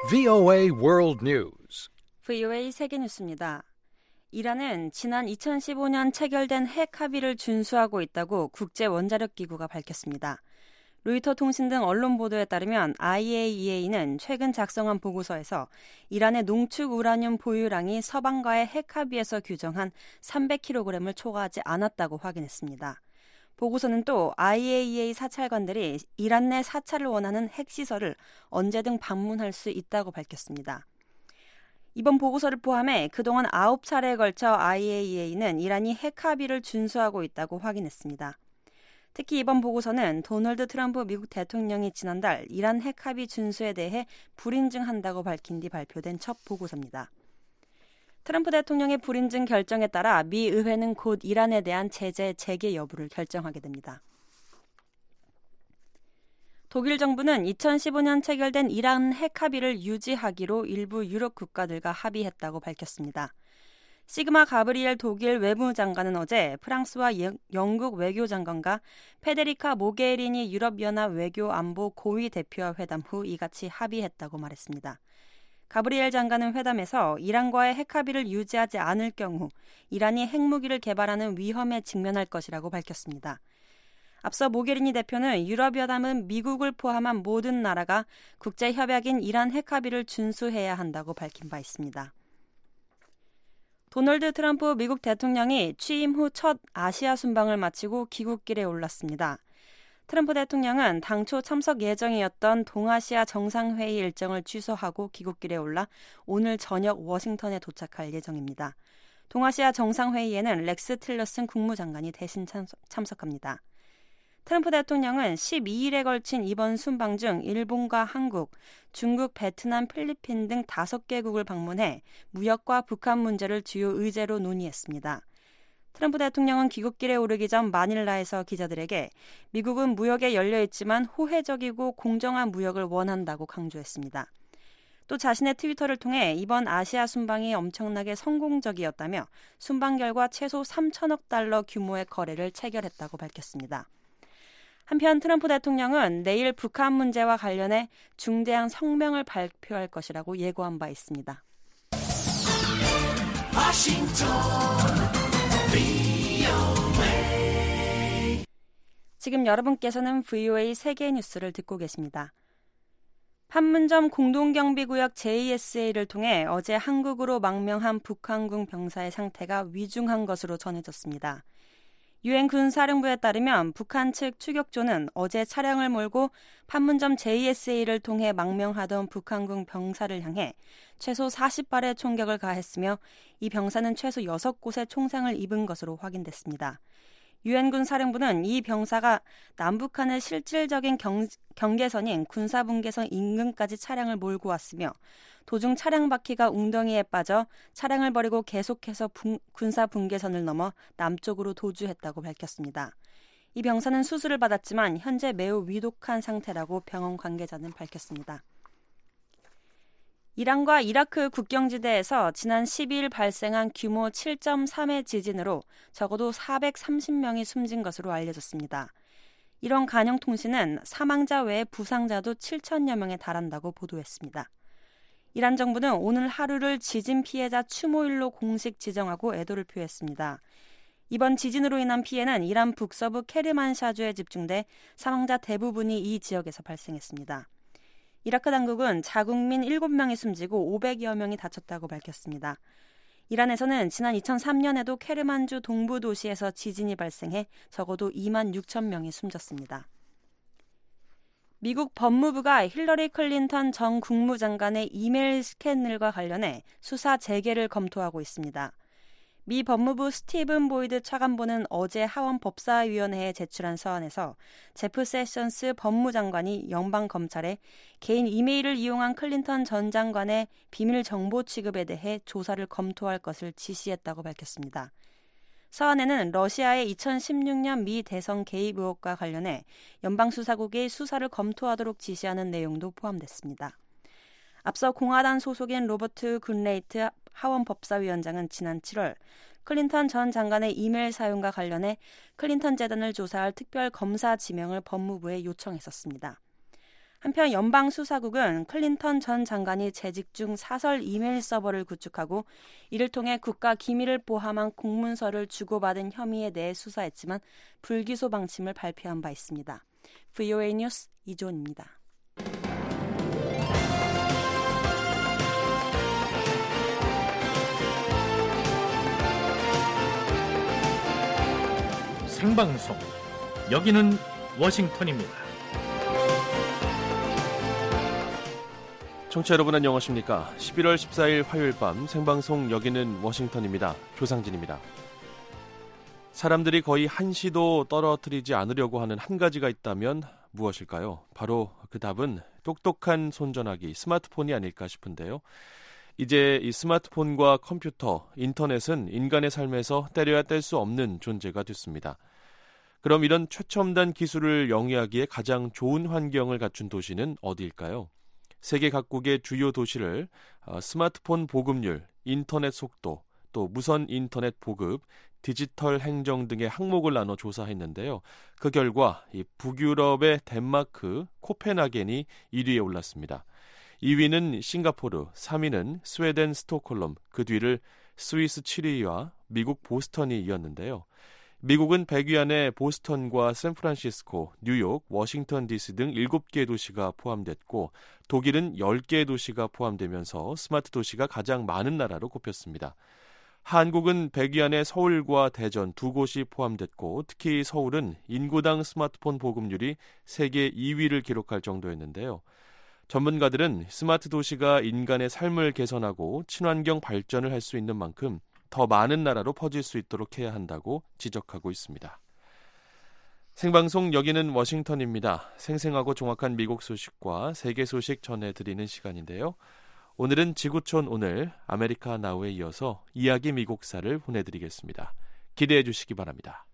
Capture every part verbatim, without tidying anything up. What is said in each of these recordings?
브이오에이 World News. 브이오에이 세계뉴스입니다. 이란은 지난 이천십오 년 체결된 핵 합의를 준수하고 있다고 국제원자력기구가 밝혔습니다. 로이터 통신 등 언론 보도에 따르면 아이에이이에이는 최근 작성한 보고서에서 이란의 농축 우라늄 보유량이 서방과의 핵 합의에서 규정한 삼백 킬로그램을 초과하지 않았다고 확인했습니다. 보고서는 또 아이에이이에이 사찰관들이 이란 내 사찰을 원하는 핵시설을 언제든 방문할 수 있다고 밝혔습니다. 이번 보고서를 포함해 그동안 아홉 차례에 걸쳐 아이에이이에이는 이란이 핵 합의를 준수하고 있다고 확인했습니다. 특히 이번 보고서는 도널드 트럼프 미국 대통령이 지난달 이란 핵 합의 준수에 대해 불인증한다고 밝힌 뒤 발표된 첫 보고서입니다. 트럼프 대통령의 불인증 결정에 따라 미 의회는 곧 이란에 대한 제재 재개 여부를 결정하게 됩니다. 독일 정부는 이천십오 년 체결된 이란 핵 합의를 유지하기로 일부 유럽 국가들과 합의했다고 밝혔습니다. 시그마 가브리엘 독일 외무장관은 어제 프랑스와 영국 외교장관과 페데리카 모게리니 유럽연합 외교안보 고위 대표와 회담 후 이같이 합의했다고 말했습니다. 가브리엘 장관은 회담에서 이란과의 핵 합의를 유지하지 않을 경우 이란이 핵무기를 개발하는 위험에 직면할 것이라고 밝혔습니다. 앞서 모게리니 대표는 유럽연합은 미국을 포함한 모든 나라가 국제협약인 이란 핵 합의를 준수해야 한다고 밝힌 바 있습니다. 도널드 트럼프 미국 대통령이 취임 후 첫 아시아 순방을 마치고 귀국길에 올랐습니다. 트럼프 대통령은 당초 참석 예정이었던 동아시아 정상회의 일정을 취소하고 귀국길에 올라 오늘 저녁 워싱턴에 도착할 예정입니다. 동아시아 정상회의에는 렉스 틸러슨 국무장관이 대신 참석, 참석합니다. 트럼프 대통령은 십이 일에 걸친 이번 순방 중 일본과 한국, 중국, 베트남, 필리핀 등 다섯 개국을 방문해 무역과 북한 문제를 주요 의제로 논의했습니다. 트럼프 대통령은 귀국길에 오르기 전 마닐라에서 기자들에게 미국은 무역에 열려있지만 호혜적이고 공정한 무역을 원한다고 강조했습니다. 또 자신의 트위터를 통해 이번 아시아 순방이 엄청나게 성공적이었다며 순방 결과 최소 삼천억 달러 규모의 거래를 체결했다고 밝혔습니다. 한편 트럼프 대통령은 내일 북한 문제와 관련해 중대한 성명을 발표할 것이라고 예고한 바 있습니다. 워싱턴 브이오에이. 지금 여러분께서는 브이오에이 세계뉴스를 듣고 계십니다. 판문점 공동경비구역 제이에스에이를 통해 어제 한국으로 망명한 북한군 병사의 상태가 위중한 것으로 전해졌습니다. 유엔 군사령부에 따르면 북한 측 추격조는 어제 차량을 몰고 판문점 제이에스에이를 통해 망명하던 북한군 병사를 향해 최소 사십 발의 총격을 가했으며 이 병사는 최소 여섯 곳의 총상을 입은 것으로 확인됐습니다. 유엔 군사령부는 이 병사가 남북한의 실질적인 경, 경계선인 군사분계선 인근까지 차량을 몰고 왔으며 도중 차량 바퀴가 웅덩이에 빠져 차량을 버리고 계속해서 분, 군사 분계선을 넘어 남쪽으로 도주했다고 밝혔습니다. 이 병사는 수술을 받았지만 현재 매우 위독한 상태라고 병원 관계자는 밝혔습니다. 이란과 이라크 국경지대에서 지난 십이 일 발생한 규모 칠 점 삼의 지진으로 적어도 사백삼십 명이 숨진 것으로 알려졌습니다. 이런 간영통신은 사망자 외에 부상자도 칠천여 명에 달한다고 보도했습니다. 이란 정부는 오늘 하루를 지진 피해자 추모일로 공식 지정하고 애도를 표했습니다. 이번 지진으로 인한 피해는 이란 북서부 케르만샤주에 집중돼 사망자 대부분이 이 지역에서 발생했습니다. 이라크 당국은 자국민 일곱 명이 숨지고 오백여 명이 다쳤다고 밝혔습니다. 이란에서는 지난 이천삼 년에도 케르만주 동부 도시에서 지진이 발생해 적어도 이만 육천 명이 숨졌습니다. 미국 법무부가 힐러리 클린턴 전 국무장관의 이메일 스캔들과 관련해 수사 재개를 검토하고 있습니다. 미 법무부 스티븐 보이드 차관보는 어제 하원 법사위원회에 제출한 서한에서 제프 세션스 법무장관이 연방검찰에 개인 이메일을 이용한 클린턴 전 장관의 비밀 정보 취급에 대해 조사를 검토할 것을 지시했다고 밝혔습니다. 서한에는 러시아의 이천십육 년 미 대선 개입 의혹과 관련해 연방수사국이 수사를 검토하도록 지시하는 내용도 포함됐습니다. 앞서 공화당 소속인 로버트 굿레이트 하원 법사위원장은 지난 칠월 클린턴 전 장관의 이메일 사용과 관련해 클린턴 재단을 조사할 특별 검사 지명을 법무부에 요청했었습니다. 한편 연방수사국은 클린턴 전 장관이 재직 중 사설 이메일 서버를 구축하고 이를 통해 국가 기밀을 포함한 공문서를 주고받은 혐의에 대해 수사했지만 불기소 방침을 발표한 바 있습니다. 브이오에이 뉴스 이조은입니다. 생방송, 여기는 워싱턴입니다. 청취자 여러분 안녕하십니까? 십일월 십사일 화요일 밤 생방송 여기는 워싱턴입니다. 조상진입니다. 사람들이 거의 한시도 떨어뜨리지 않으려고 하는 한 가지가 있다면 무엇일까요? 바로 그 답은 똑똑한 손전화기, 스마트폰이 아닐까 싶은데요. 이제 이 스마트폰과 컴퓨터, 인터넷은 인간의 삶에서 떼려야 뗄 수 없는 존재가 됐습니다. 그럼 이런 최첨단 기술을 영위하기에 가장 좋은 환경을 갖춘 도시는 어디일까요? 세계 각국의 주요 도시를 스마트폰 보급률, 인터넷 속도, 또 무선 인터넷 보급, 디지털 행정 등의 항목을 나눠 조사했는데요. 그 결과 이 북유럽의 덴마크, 코펜하겐이 일 위에 올랐습니다. 이 위는 싱가포르, 삼 위는 스웨덴 스톡홀름, 그 뒤를 스위스 칠 위와 미국 보스턴이 이었는데요. 미국은 백 위 안에 보스턴과 샌프란시스코, 뉴욕, 워싱턴 디씨 등 일곱 개의 도시가 포함됐고 독일은 열 개의 도시가 포함되면서 스마트 도시가 가장 많은 나라로 꼽혔습니다. 한국은 백 위 안에 서울과 대전 두 곳이 포함됐고 특히 서울은 인구당 스마트폰 보급률이 세계 이 위를 기록할 정도였는데요. 전문가들은 스마트 도시가 인간의 삶을 개선하고 친환경 발전을 할 수 있는 만큼 더 많은 나라로 퍼질 수 있도록 해야 한다고 지적하고 있습니다. 생방송 여기는 워싱턴입니다. 생생하고 정확한 미국 소식과 세계 소식 전해드리는 시간인데요. 오늘은 지구촌 오늘 아메리카 나우에 이어서 이야기 미국사를 보내드리겠습니다. 기대해 주시기 바랍니다.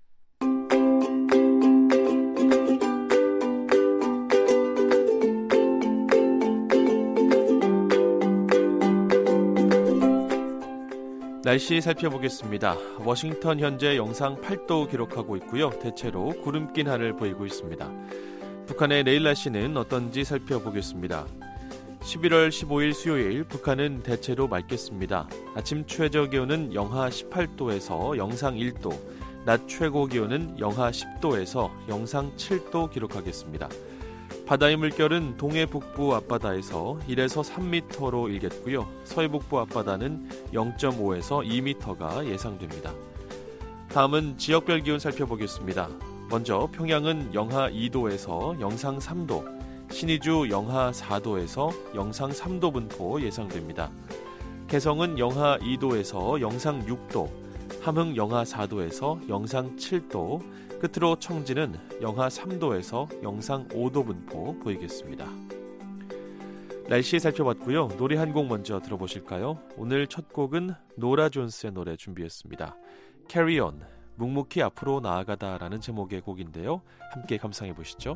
날씨 살펴보겠습니다. 워싱턴 현재 영상 팔 도 기록하고 있고요. 대체로 구름 낀 하늘 보이고 있습니다. 북한의 내일 날씨는 어떤지 살펴보겠습니다. 십일월 십오일 수요일 북한은 대체로 맑겠습니다. 아침 최저 기온은 영하 십팔 도에서 영상 일 도, 낮 최고 기온은 영하 십 도에서 영상 칠 도 기록하겠습니다. 바다의 물결은 동해 북부 앞바다에서 일에서 삼 미터로 일겠고요. 서해 북부 앞바다는 영 점 오에서 이 미터가 예상됩니다. 다음은 지역별 기온 살펴보겠습니다. 먼저 평양은 영하 이 도에서 영상 삼 도, 신의주 영하 사 도에서 영상 삼 도 분포 예상됩니다. 개성은 영하 이 도에서 영상 육 도, 함흥 영하 사 도에서 영상 칠 도, 끝으로 청진은 영하 삼 도에서 영상 오 도 분포 보이겠습니다. 날씨 살펴봤고요. 노래 한 곡 먼저 들어보실까요? 오늘 첫 곡은 노라 존스의 노래 준비했습니다. Carry On, 묵묵히 앞으로 나아가다라는 제목의 곡인데요. 함께 감상해 보시죠.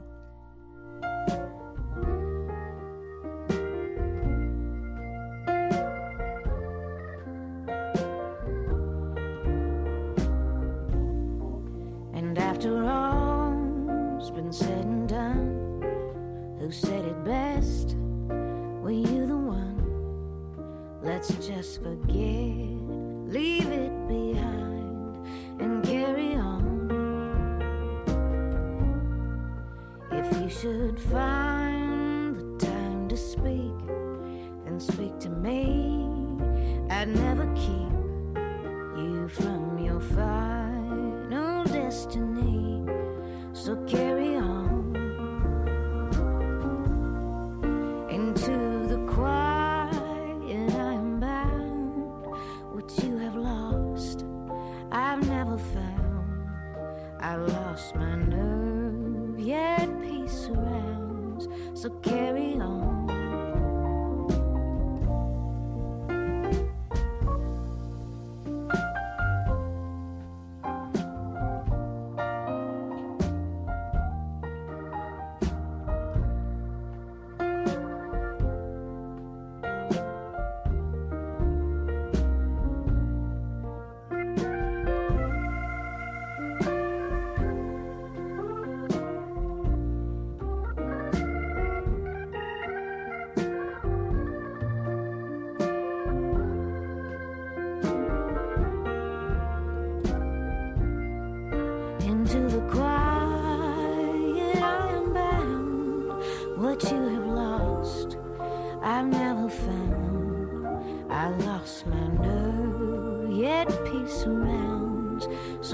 After all's been said and done, who said it best? Were you the one? Let's just forget, leave it behind and carry on. If you should find the time to speak, then speak to me. I'd never keep you from your final destiny. So carry on into the quiet. I'm bound. What you have lost, I've never found. I've lost my nerve, yet peace surrounds. So carry on.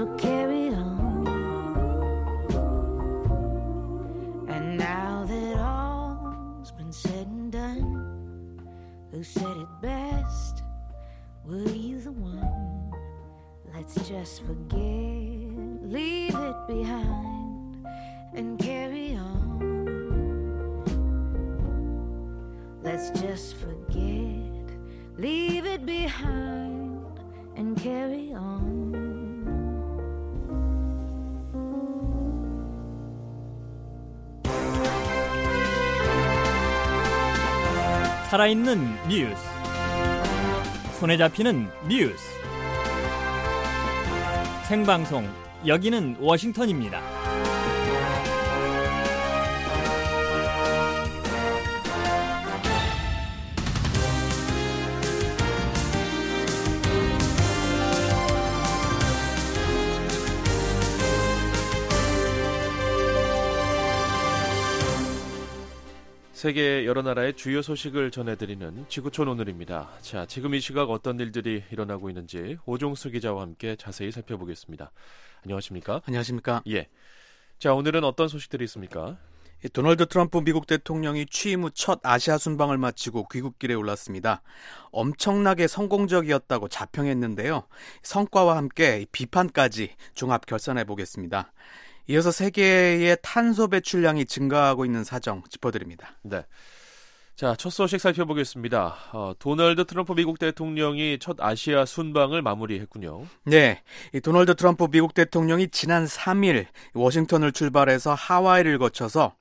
so carry on. And now that all's been said and done, who said it best? Were you the one? Let's just forget, leave it behind, and carry on. Let's just forget, leave it behind, and carry on. 살아있는 뉴스, 손에 잡히는 뉴스, 생방송, 여기는 워싱턴입니다. 세계 여러 나라의 주요 소식을 전해드리는 지구촌 오늘입니다. 자, 지금 이 시각 어떤 일들이 일어나고 있는지 오종수 기자와 함께 자세히 살펴보겠습니다. 안녕하십니까? 안녕하십니까? 예. 자, 오늘은 어떤 소식들이 있습니까? 도널드 트럼프 미국 대통령이 취임 후 첫 아시아 순방을 마치고 귀국길에 올랐습니다. 엄청나게 성공적이었다고 자평했는데요. 성과와 함께 비판까지 종합 결산해 보겠습니다. 이어서 세계의 탄소 배출량이 증가하고 있는 사정 짚어드립니다. 네. 자, 첫 소식 살펴보겠습니다. 어, 도널드 트럼프 미국 대통령이 첫 아시아 순방을 마무리했군요. 네, 이 도널드 트럼프 미국 대통령이 지난 삼 일 워싱턴을 출발해서 하와이를 거쳐서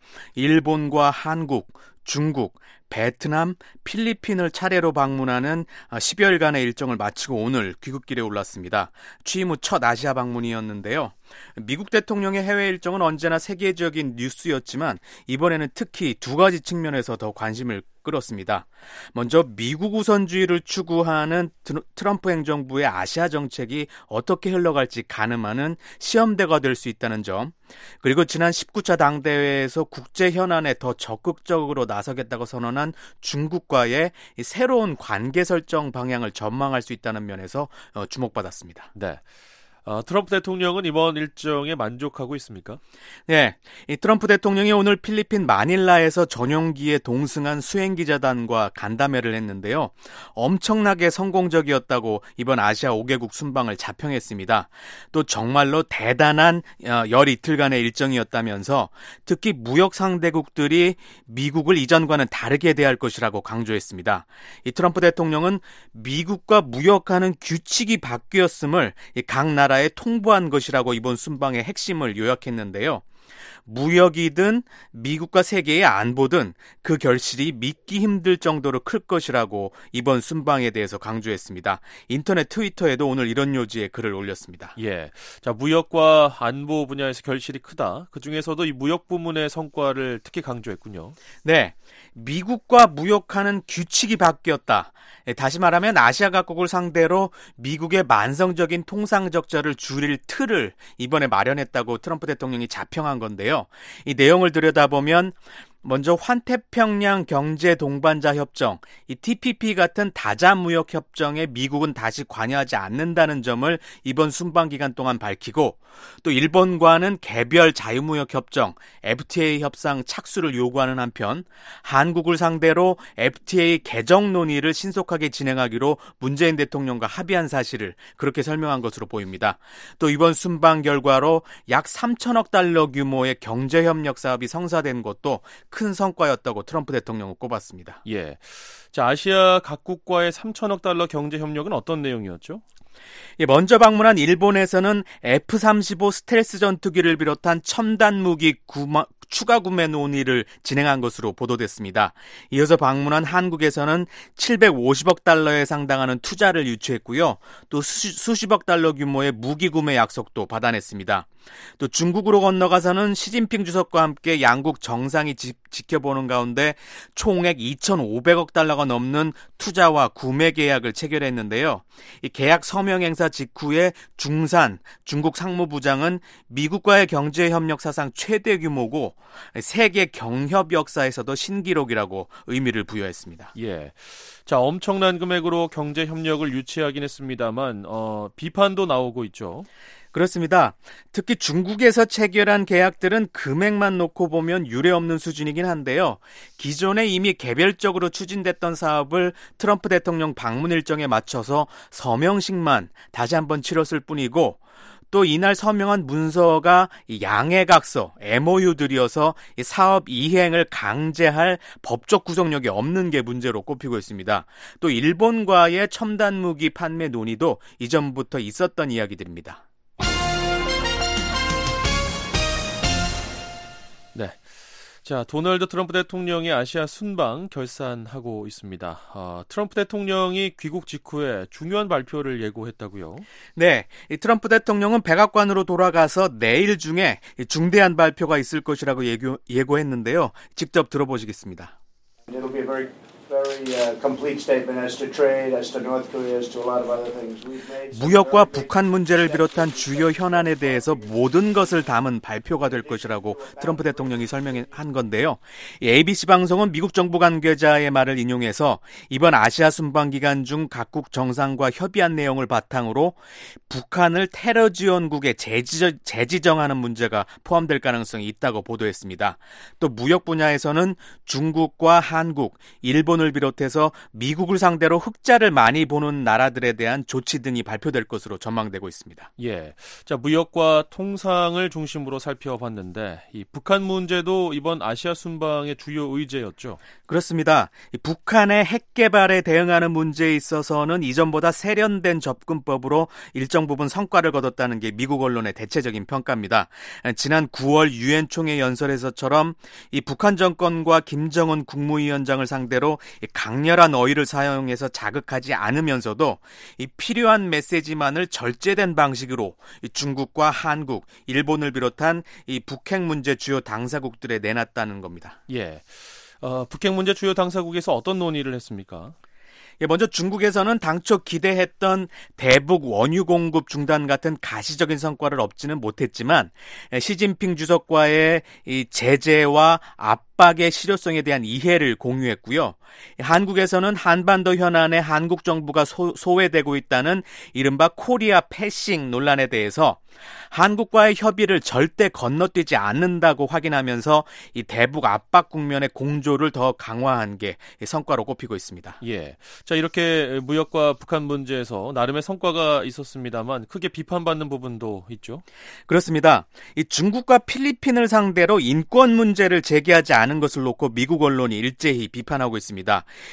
일본과 한국, 중국, 베트남, 필리핀을 차례로 방문하는 십여일간의 일정을 마치고 오늘 귀국길에 올랐습니다. 취임 후 첫 아시아 방문이었는데요. 미국 대통령의 해외 일정은 언제나 세계적인 뉴스였지만 이번에는 특히 두 가지 측면에서 더 관심을 끌었습니다. 먼저 미국 우선주의를 추구하는 트럼프 행정부의 아시아 정책이 어떻게 흘러갈지 가늠하는 시험대가 될 수 있다는 점, 그리고 지난 십구 차 당대회에서 국제 현안에 더 적극적으로 나서겠다고 선언한 중국과의 새로운 관계 설정 방향을 전망할 수 있다는 면에서 주목받았습니다. 네. 어, 트럼프 대통령은 이번 일정에 만족하고 있습니까? 네, 이 트럼프 대통령이 오늘 필리핀 마닐라에서 전용기에 동승한 수행기자단과 간담회를 했는데요. 엄청나게 성공적이었다고 이번 아시아 오 개국 순방을 자평했습니다. 또 정말로 대단한 열이틀간의 일정이었다면서 특히 무역 상대국들이 미국을 이전과는 다르게 대할 것이라고 강조했습니다. 이 트럼프 대통령은 미국과 무역하는 규칙이 바뀌었음을 각 나라 나라에 통보한 것이라고 이번 순방의 핵심을 요약했는데요. 무역이든 미국과 세계의 안보든 그 결실이 믿기 힘들 정도로 클 것이라고 이번 순방에 대해서 강조했습니다. 인터넷 트위터에도 오늘 이런 요지의 글을 올렸습니다. 예, 자, 무역과 안보 분야에서 결실이 크다. 그 중에서도 이 무역 부문의 성과를 특히 강조했군요. 네, 미국과 무역하는 규칙이 바뀌었다. 다시 말하면 아시아 각국을 상대로 미국의 만성적인 통상 적자를 줄일 틀을 이번에 마련했다고 트럼프 대통령이 자평한 건데요. 이 내용을 들여다보면 먼저 환태평양 경제 동반자 협정, 이 티피피 같은 다자 무역 협정에 미국은 다시 관여하지 않는다는 점을 이번 순방 기간 동안 밝히고, 또 일본과는 개별 자유무역 협정, 에프티에이 협상 착수를 요구하는 한편 한국을 상대로 에프티에이 개정 논의를 신속하게 진행하기로 문재인 대통령과 합의한 사실을 그렇게 설명한 것으로 보입니다. 또 이번 순방 결과로 약 삼천억 달러 규모의 경제협력 사업이 성사된 것도 큰 성과였다고 트럼프 대통령은 꼽았습니다. 예, 자, 아시아 각국과의 삼천억 달러 경제 협력은 어떤 내용이었죠? 먼저 방문한 일본에서는 에프 삼십오 스텔스 전투기를 비롯한 첨단 무기 구마, 추가 구매 논의를 진행한 것으로 보도됐습니다. 이어서 방문한 한국에서는 칠백오십억 달러에 상당하는 투자를 유치했고요. 또 수, 수십억 달러 규모의 무기 구매 약속도 받아냈습니다. 또 중국으로 건너가서는 시진핑 주석과 함께 양국 정상이 지, 지켜보는 가운데 총액 이천오백억 달러가 넘는 투자와 구매 계약을 체결했는데요. 이 계약 서명 행사 직후에 중산 중국 상무부장은 미국과의 경제협력 사상 최대 규모고 세계 경협 역사에서도 신기록이라고 의미를 부여했습니다. 예, 자, 엄청난 금액으로 경제 협력을 유치하긴 했습니다만 어, 비판도 나오고 있죠. 그렇습니다. 특히 중국에서 체결한 계약들은 금액만 놓고 보면 유례없는 수준이긴 한데요. 기존에 이미 개별적으로 추진됐던 사업을 트럼프 대통령 방문 일정에 맞춰서 서명식만 다시 한번 치렀을 뿐이고 또 이날 서명한 문서가 양해각서, 엠오유들이어서 사업 이행을 강제할 법적 구속력이 없는 게 문제로 꼽히고 있습니다. 또 일본과의 첨단 무기 판매 논의도 이전부터 있었던 이야기들입니다. 네. 자, 도널드 트럼프 대통령이 아시아 순방 결산하고 있습니다. 아, 트럼프 대통령이 귀국 직후에 중요한 발표를 예고했다고요? 네, 이 트럼프 대통령은 백악관으로 돌아가서 내일 중에 중대한 발표가 있을 것이라고 예고, 예고했는데요. 직접 들어보시겠습니다. It'll be a very very uh, complete statement as to trade, as to North Korea, as to a lot of other things. We've made 무역과 북한 문제를 비롯한 주요 현안에 대해서 모든 것을 담은 발표가 될 것이라고 트럼프 대통령이 설명한 건데요. 에이비씨 방송은 미국 정부 관계자의 말을 인용해서 이번 아시아 순방 기간 중 각국 정상과 협의한 내용을 바탕으로 북한을 테러 지원국에 재지정, 재지정하는 문제가 포함될 가능성이 있다고 보도했습니다. 또 무역 분야에서는 중국과 한국, 일본 을 비롯해서 미국을 상대로 흑자를 많이 보는 나라들에 대한 조치 등이 발표될 것으로 전망되고 있습니다. 예, 자 무역과 통상을 중심으로 살펴봤는데 이 북한 문제도 이번 아시아 순방의 주요 의제였죠. 그렇습니다. 이 북한의 핵 개발에 대응하는 문제에 있어서는 이전보다 세련된 접근법으로 일정 부분 성과를 거뒀다는 게 미국 언론의 대체적인 평가입니다. 지난 구월 유엔 총회 연설에서처럼 이 북한 정권과 김정은 국무위원장을 상대로 강렬한 어휘를 사용해서 자극하지 않으면서도 이 필요한 메시지만을 절제된 방식으로 이 중국과 한국, 일본을 비롯한 이 북핵 문제 주요 당사국들에 내놨다는 겁니다. 예, 어, 북핵 문제 주요 당사국에서 어떤 논의를 했습니까? 먼저 중국에서는 당초 기대했던 대북 원유 공급 중단 같은 가시적인 성과를 얻지는 못했지만 시진핑 주석과의 이 제재와 압박의 실효성에 대한 이해를 공유했고요. 한국에서는 한반도 현안에 한국 정부가 소, 소외되고 있다는 이른바 코리아 패싱 논란에 대해서 한국과의 협의를 절대 건너뛰지 않는다고 확인하면서 이 대북 압박 국면의 공조를 더 강화한 게 성과로 꼽히고 있습니다. 예, 자 이렇게 무역과 북한 문제에서 나름의 성과가 있었습니다만 크게 비판받는 부분도 있죠. 그렇습니다. 이 중국과 필리핀을 상대로 인권 문제를 제기하지 않은 것을 놓고 미국 언론이 일제히 비판하고 있습니다.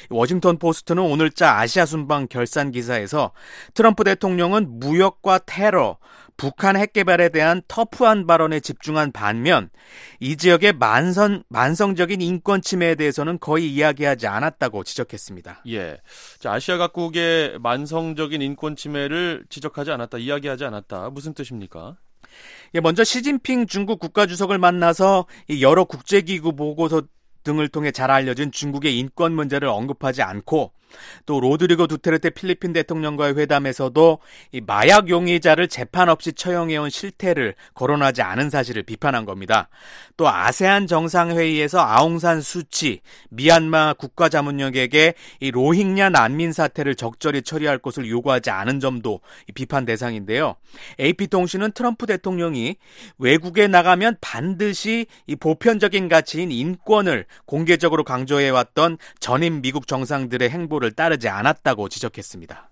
워싱턴 포스트는 오늘자 아시아 순방 결산 기사에서 트럼프 대통령은 무역과 테러, 북한 핵 개발에 대한 터프한 발언에 집중한 반면 이 지역의 만선, 만성적인 인권 침해에 대해서는 거의 이야기하지 않았다고 지적했습니다. 예, 자, 아시아 각국의 만성적인 인권 침해를 지적하지 않았다, 이야기하지 않았다. 무슨 뜻입니까? 예, 먼저 시진핑 중국 국가주석을 만나서 여러 국제기구 보고서 등을 통해 잘 알려진 중국의 인권 문제를 언급하지 않고 또 로드리고 두테르테 필리핀 대통령과의 회담에서도 이 마약 용의자를 재판 없이 처형해온 실태를 거론하지 않은 사실을 비판한 겁니다. 또 아세안 정상회의에서 아웅산 수치 미얀마 국가자문역에게 이 로힝야 난민 사태를 적절히 처리할 것을 요구하지 않은 점도 비판 대상인데요. 에이피통신은 트럼프 대통령이 외국에 나가면 반드시 이 보편적인 가치인 인권을 공개적으로 강조해왔던 전임 미국 정상들의 행보 를 따르지 않았다고 지적했습니다.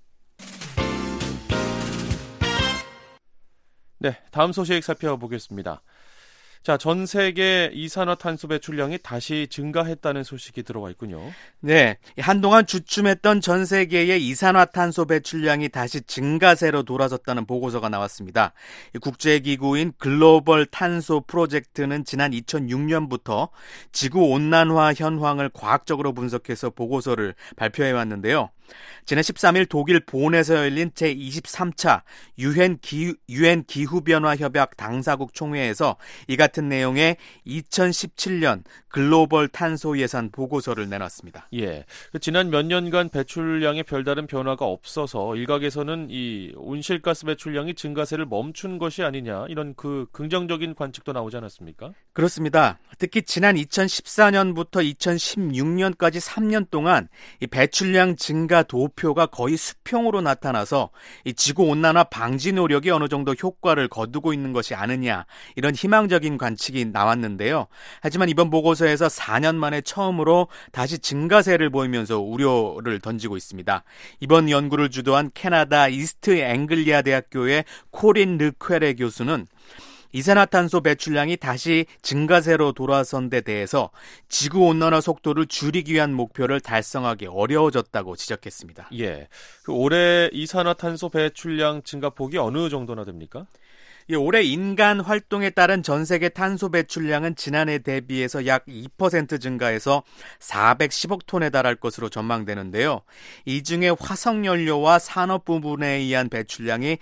네, 다음 소식 살펴보겠습니다. 자, 전 세계 이산화탄소 배출량이 다시 증가했다는 소식이 들어와 있군요. 네, 한동안 주춤했던 전 세계의 이산화탄소 배출량이 다시 증가세로 돌아섰다는 보고서가 나왔습니다. 국제기구인 글로벌 탄소 프로젝트는 지난 이천육 년부터 지구온난화 현황을 과학적으로 분석해서 보고서를 발표해왔는데요. 지난 십삼 일 독일 본에서 열린 제이십삼 차 유엔 기후, 유엔 기후변화 협약 당사국 총회에서 이 같은 내용의 이천십칠 년 글로벌 탄소 예산 보고서를 내놨습니다. 예, 지난 몇 년간 배출량에 별다른 변화가 없어서 일각에서는 이 온실가스 배출량이 증가세를 멈춘 것이 아니냐 이런 그 긍정적인 관측도 나오지 않았습니까? 그렇습니다. 특히 지난 이천십사 년부터 이천십육 년까지 삼 년 동안 이 배출량 증가 기가 도표가 거의 수평으로 나타나서 이 지구온난화 방지 노력이 어느 정도 효과를 거두고 있는 것이 아니냐, 이런 희망적인 관측이 나왔는데요. 하지만 이번 보고서에서 사 년 만에 처음으로 다시 증가세를 보이면서 우려를 던지고 있습니다. 이번 연구를 주도한 캐나다 이스트 앵글리아 대학교의 코린 르퀘레 교수는 이산화탄소 배출량이 다시 증가세로 돌아선 데 대해서 지구온난화 속도를 줄이기 위한 목표를 달성하기 어려워졌다고 지적했습니다. 예, 그 올해 이산화탄소 배출량 증가폭이 어느 정도나 됩니까? 예, 올해 인간 활동에 따른 전 세계 탄소 배출량은 지난해 대비해서 약 이 퍼센트 증가해서 사백십억 톤에 달할 것으로 전망되는데요. 이 중에 화석연료와 산업 부분에 의한 배출량이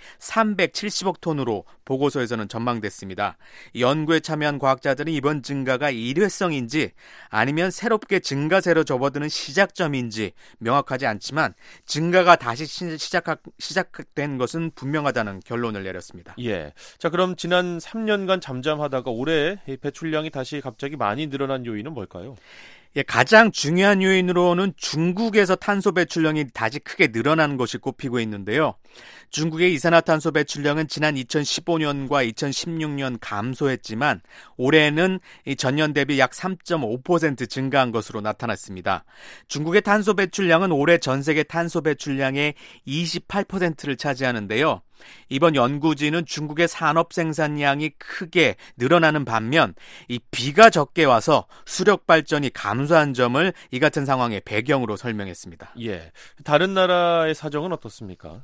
삼백칠십억 톤으로 보고서에서는 전망됐습니다. 연구에 참여한 과학자들은 이번 증가가 일회성인지 아니면 새롭게 증가세로 접어드는 시작점인지 명확하지 않지만 증가가 다시 시작, 시작된 것은 분명하다는 결론을 내렸습니다. 예. 자, 그럼 지난 삼 년간 잠잠하다가 올해 배출량이 다시 갑자기 많이 늘어난 요인은 뭘까요? 예, 가장 중요한 요인으로는 중국에서 탄소 배출량이 다시 크게 늘어나는 것이 꼽히고 있는데요. 중국의 이산화탄소 배출량은 지난 이천십오 년과 이천십육 년 감소했지만 올해는 전년 대비 약 삼 점 오 퍼센트 증가한 것으로 나타났습니다. 중국의 탄소 배출량은 올해 전 세계 탄소 배출량의 이십팔 퍼센트를 차지하는데요. 이번 연구진은 중국의 산업 생산량이 크게 늘어나는 반면 이 비가 적게 와서 수력 발전이 감소한 점을 이 같은 상황의 배경으로 설명했습니다. 예, 다른 나라의 사정은 어떻습니까?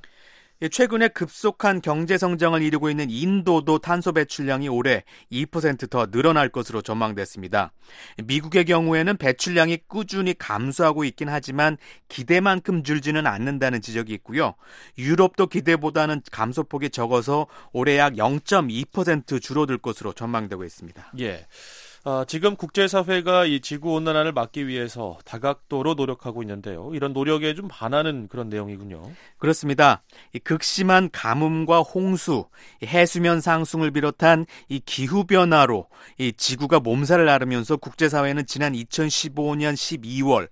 최근에 급속한 경제 성장을 이루고 있는 인도도 탄소 배출량이 올해 이 퍼센트 더 늘어날 것으로 전망됐습니다. 미국의 경우에는 배출량이 꾸준히 감소하고 있긴 하지만 기대만큼 줄지는 않는다는 지적이 있고요. 유럽도 기대보다는 감소폭이 적어서 올해 약 영 점 이 퍼센트 줄어들 것으로 전망되고 있습니다. 예. 아, 지금 국제사회가 이 지구온난화를 막기 위해서 다각도로 노력하고 있는데요. 이런 노력에 좀 반하는 그런 내용이군요. 그렇습니다. 이 극심한 가뭄과 홍수, 이 해수면 상승을 비롯한 이 기후변화로 이 지구가 몸살을 앓으면서 국제사회는 지난 이천십오 년 십이월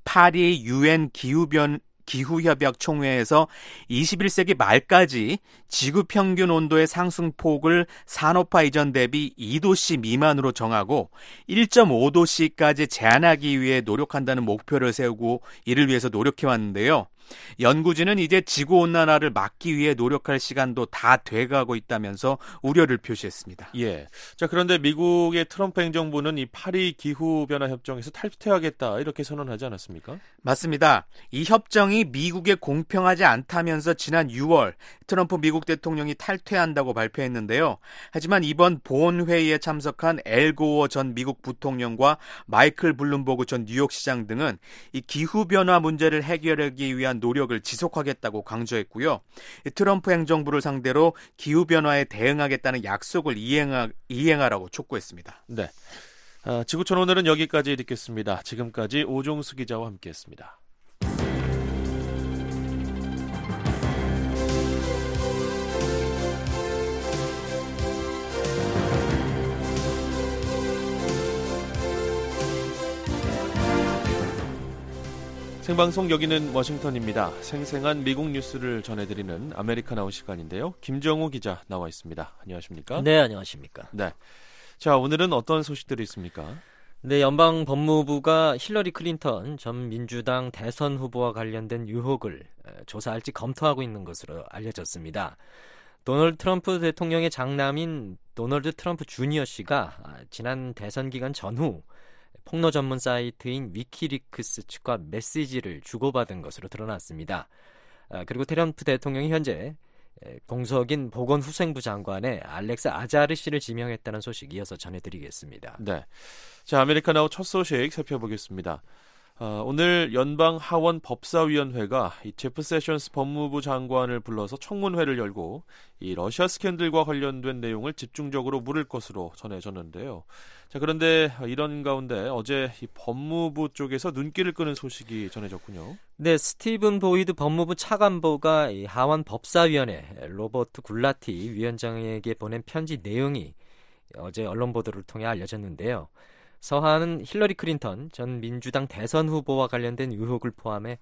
파리 유엔 기후변 기후협약 총회에서 이십일 세기 말까지 지구 평균 온도의 상승폭을 산업화 이전 대비 이 도씨 미만으로 정하고 일 점 오 도씨까지 제한하기 위해 노력한다는 목표를 세우고 이를 위해서 노력해왔는데요. 연구진은 이제 지구온난화를 막기 위해 노력할 시간도 다 돼가고 있다면서 우려를 표시했습니다. 예. 자, 그런데 미국의 트럼프 행정부는 이 파리 기후변화 협정에서 탈퇴하겠다 이렇게 선언하지 않았습니까? 맞습니다. 이 협정이 미국에 공평하지 않다면서 지난 유월 트럼프 미국 대통령이 탈퇴한다고 발표했는데요. 하지만 이번 본회의에 참석한 엘 고어 전 미국 부통령과 마이클 블룸버그 전 뉴욕시장 등은 이 기후변화 문제를 해결하기 위한 노력을 지속하겠다고 강조했고요. 트럼프 행정부를 상대로 기후변화에 대응하겠다는 약속을 이행하, 이행하라고 촉구했습니다. 네, 아, 지구촌 오늘은 여기까지 듣겠습니다. 지금까지 오종수 기자와 함께했습니다. 생방송 여기는 워싱턴입니다. 생생한 미국 뉴스를 전해드리는 아메리카나우 시간인데요. 김정우 기자 나와 있습니다. 안녕하십니까? 네, 안녕하십니까? 네. 자, 오늘은 어떤 소식들이 있습니까? 네, 연방 법무부가 힐러리 클린턴 전 민주당 대선 후보와 관련된 의혹을 조사할지 검토하고 있는 것으로 알려졌습니다. 도널드 트럼프 대통령의 장남인 도널드 트럼프 주니어 씨가 지난 대선 기간 전후 폭로 전문 사이트인 위키리크스 측과 메시지를 주고받은 것으로 드러났습니다. 그리고 트럼프 대통령이 현재 공석인 보건후생부 장관의 알렉스 아자르 씨를 지명했다는 소식 이어서 전해드리겠습니다. 네, 자, 아메리카나우 첫 소식 살펴보겠습니다. 어, 오늘 연방 하원 법사위원회가 이 제프 세션스 법무부 장관을 불러서 청문회를 열고 이 러시아 스캔들과 관련된 내용을 집중적으로 물을 것으로 전해졌는데요. 자, 그런데 이런 가운데 어제 이 법무부 쪽에서 눈길을 끄는 소식이 전해졌군요. 네, 스티븐 보이드 법무부 차관보가 이 하원 법사위원회 로버트 굴라티 위원장에게 보낸 편지 내용이 어제 언론 보도를 통해 알려졌는데요. 서한은 힐러리 클린턴 전 민주당 대선 후보와 관련된 의혹을 포함해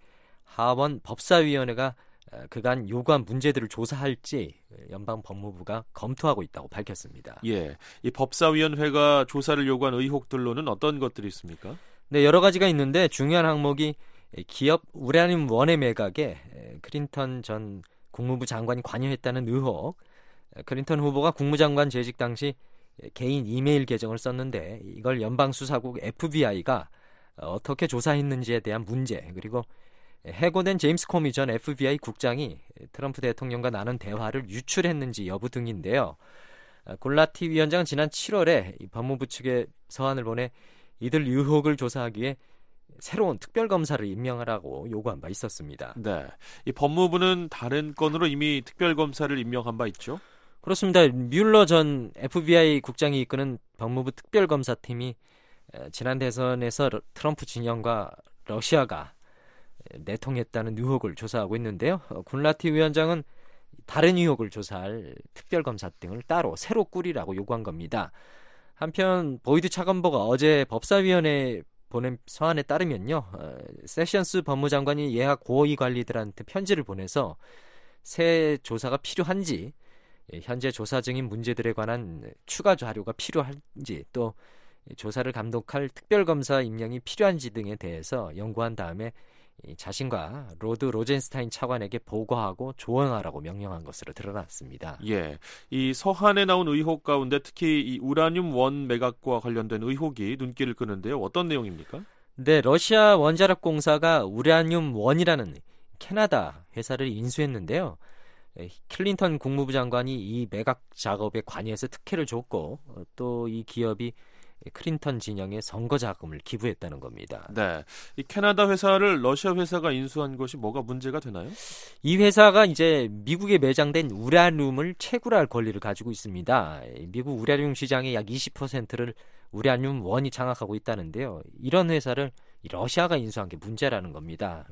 하원 법사위원회가 그간 요구한 문제들을 조사할지 연방 법무부가 검토하고 있다고 밝혔습니다. 예, 이 법사위원회가 조사를 요구한 의혹들로는 어떤 것들이 있습니까? 네, 여러 가지가 있는데 중요한 항목이 기업 우라늄 원의 매각에 클린턴 전 국무부 장관이 관여했다는 의혹. 클린턴 후보가 국무장관 재직 당시 개인 이메일 계정을 썼는데 이걸 연방수사국 에프비아이가 어떻게 조사했는지에 대한 문제, 그리고 해고된 제임스 코미 전 에프비아이 국장이 트럼프 대통령과 나눈 대화를 유출했는지 여부 등인데요. 골라티 위원장은 지난 칠월에 법무부 측에 서한을 보내 이들 의혹을 조사하기 위해 새로운 특별검사를 임명하라고 요구한 바 있었습니다. 네, 이 법무부는 다른 건으로 이미 특별검사를 임명한 바 있죠? 그렇습니다. 뮬러 전 에프비아이 국장이 이끄는 법무부 특별검사팀이 지난 대선에서 트럼프 진영과 러시아가 내통했다는 의혹을 조사하고 있는데요. 굴라티 위원장은 다른 의혹을 조사할 특별검사 등을 따로 새로 꾸리라고 요구한 겁니다. 한편 보이드 차관보가 어제 법사위원회에 보낸 서한에 따르면요, 세션스 법무장관이 예하 고위 관리들한테 편지를 보내서 새 조사가 필요한지, 현재 조사 중인 문제들에 관한 추가 자료가 필요한지, 또 조사를 감독할 특별검사 임명이 필요한지 등에 대해서 연구한 다음에 자신과 로드 로젠스타인 차관에게 보고하고 조언하라고 명령한 것으로 드러났습니다. 예, 이 서한에 나온 의혹 가운데 특히 이 우라늄 원 매각과 관련된 의혹이 눈길을 끄는데요. 어떤 내용입니까? 네, 러시아 원자력공사가 우라늄 원이라는 캐나다 회사를 인수했는데요. 클린턴 국무부 장관이 이 매각 작업에 관여해서 특혜를 줬고 또 이 기업이 클린턴 진영에 선거 자금을 기부했다는 겁니다. 네, 이 캐나다 회사를 러시아 회사가 인수한 것이 뭐가 문제가 되나요? 이 회사가 이제 미국에 매장된 우라늄을 채굴할 권리를 가지고 있습니다. 미국 우라늄 시장의 약 이십 퍼센트를 우라늄 원이 장악하고 있다는데요. 이런 회사를 러시아가 인수한 게 문제라는 겁니다.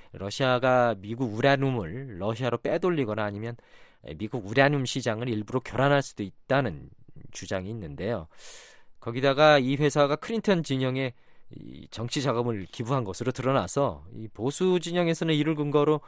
러시아가 미국 우라늄을 러시아로 빼돌리거나 아니면 미국 우라늄 시장을 일부러 교란할 수도 있다는 주장이 있는데요. 거기다가 이 회사가 클린턴 진영에 이 정치 자금을 기부한 것으로 드러나서 이 보수 진영에서는 이를 근거로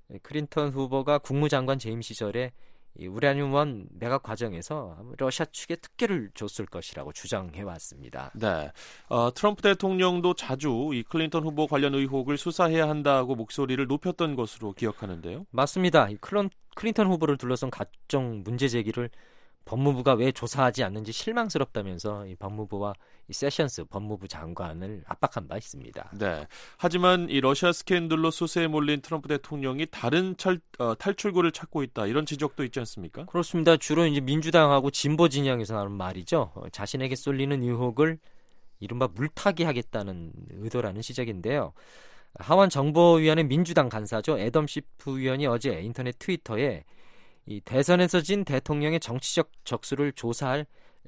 클린턴 후보가 국무장관 재임 시절에 이 우라늄원 매각 과정에서 러시아 측에 특혜를 줬을 것이라고 주장해왔습니다. 네, 어, 트럼프 대통령도 자주 이 클린턴 후보 관련 의혹을 수사해야 한다고 목소리를 높였던 것으로 기억하는데요. 맞습니다. 이 클론, 클린턴 후보를 둘러싼 각종 문제 제기를 법무부가 왜 조사하지 않는지 실망스럽다면서 이 법무부와 이 세션스 법무부 장관을 압박한 바 있습니다. 네. 하지만 이 러시아 스캔들로 수세에 몰린 트럼프 대통령이 다른 철, 어, 탈출구를 찾고 있다, 이런 지적도 있지 않습니까? 그렇습니다. 주로 이제 민주당하고 진보 진영에서 나오는 말이죠. 어, 자신에게 쏠리는 의혹을 이른바 물타기 하겠다는 의도라는 지적인데요. 하원 정보위원회 민주당 간사죠. 애덤 시프 의원이 어제 인터넷 트위터에 이 대선에서 진 대통령의 정치적 적수를 조사할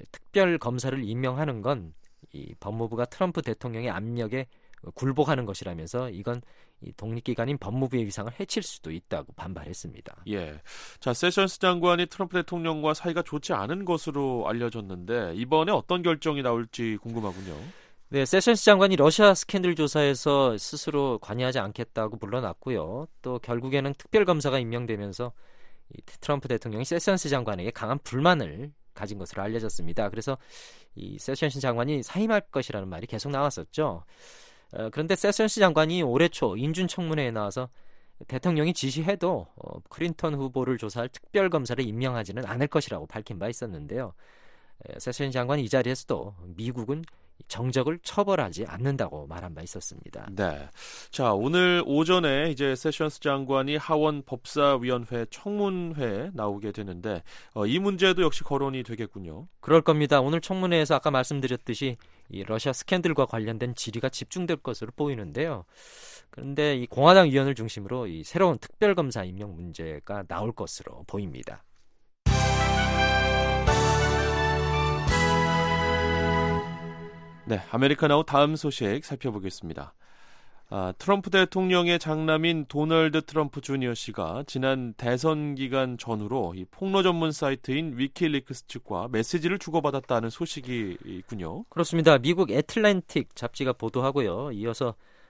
특별 검사를 임명하는 건 이 법무부가 트럼프 대통령의 압력에 굴복하는 것이라면서 이건 이 독립기관인 법무부의 위상을 해칠 수도 있다고 반발했습니다. 예, 자 세션스 장관이 트럼프 대통령과 사이가 좋지 않은 것으로 알려졌는데 이번에 어떤 결정이 나올지 궁금하군요. 네, 세션스 장관이 러시아 스캔들 조사에서 스스로 관여하지 않겠다고 물러났고요. 또 결국에는 특별검사가 임명되면서 이 트럼프 대통령이 세션스 장관에게 강한 불만을 가진 것으로 알려졌습니다. 그래서 이 세션스 장관이 사임할 것이라는 말이 계속 나왔었죠. 어, 그런데 세션스 장관이 올해 초 인준청문회에 나와서 대통령이 지시해도 어, 클린턴 후보를 조사할 특별검사를 임명하지는 않을 것이라고 밝힌 바 있었는데요. 에, 세션스 장관이 이 자리에서도 미국은 정적을 처벌하지 않는다고 말한 바 있었습니다. 네. 자, 오늘 오전에 이제 세션스 장관이 하원 법사위원회 청문회에 나오게 되는데 어, 이 문제도 역시 거론이 되겠군요. 그럴 겁니다. 오늘 청문회에서 아까 말씀드렸듯이 이 러시아 스캔들과 관련된 질의가 집중될 것으로 보이는데요. 그런데 이 공화당 의원을 중심으로 이 새로운 특별검사 임명 문제가 나올 것으로 보입니다. 네, 아메리카나우 다음 소식 살펴보겠습니다. 아, 트럼프 대통령의 장남인 도널드 트럼프 주니어 씨가 지난 대선 기간 전후로 이 폭로 전문 사이트인 위키리크스 측과 메시지를 주고받았다는 소식이 있군요. 그렇습니다. 미국 애틀랜틱 잡지가 보도하고요. 이어서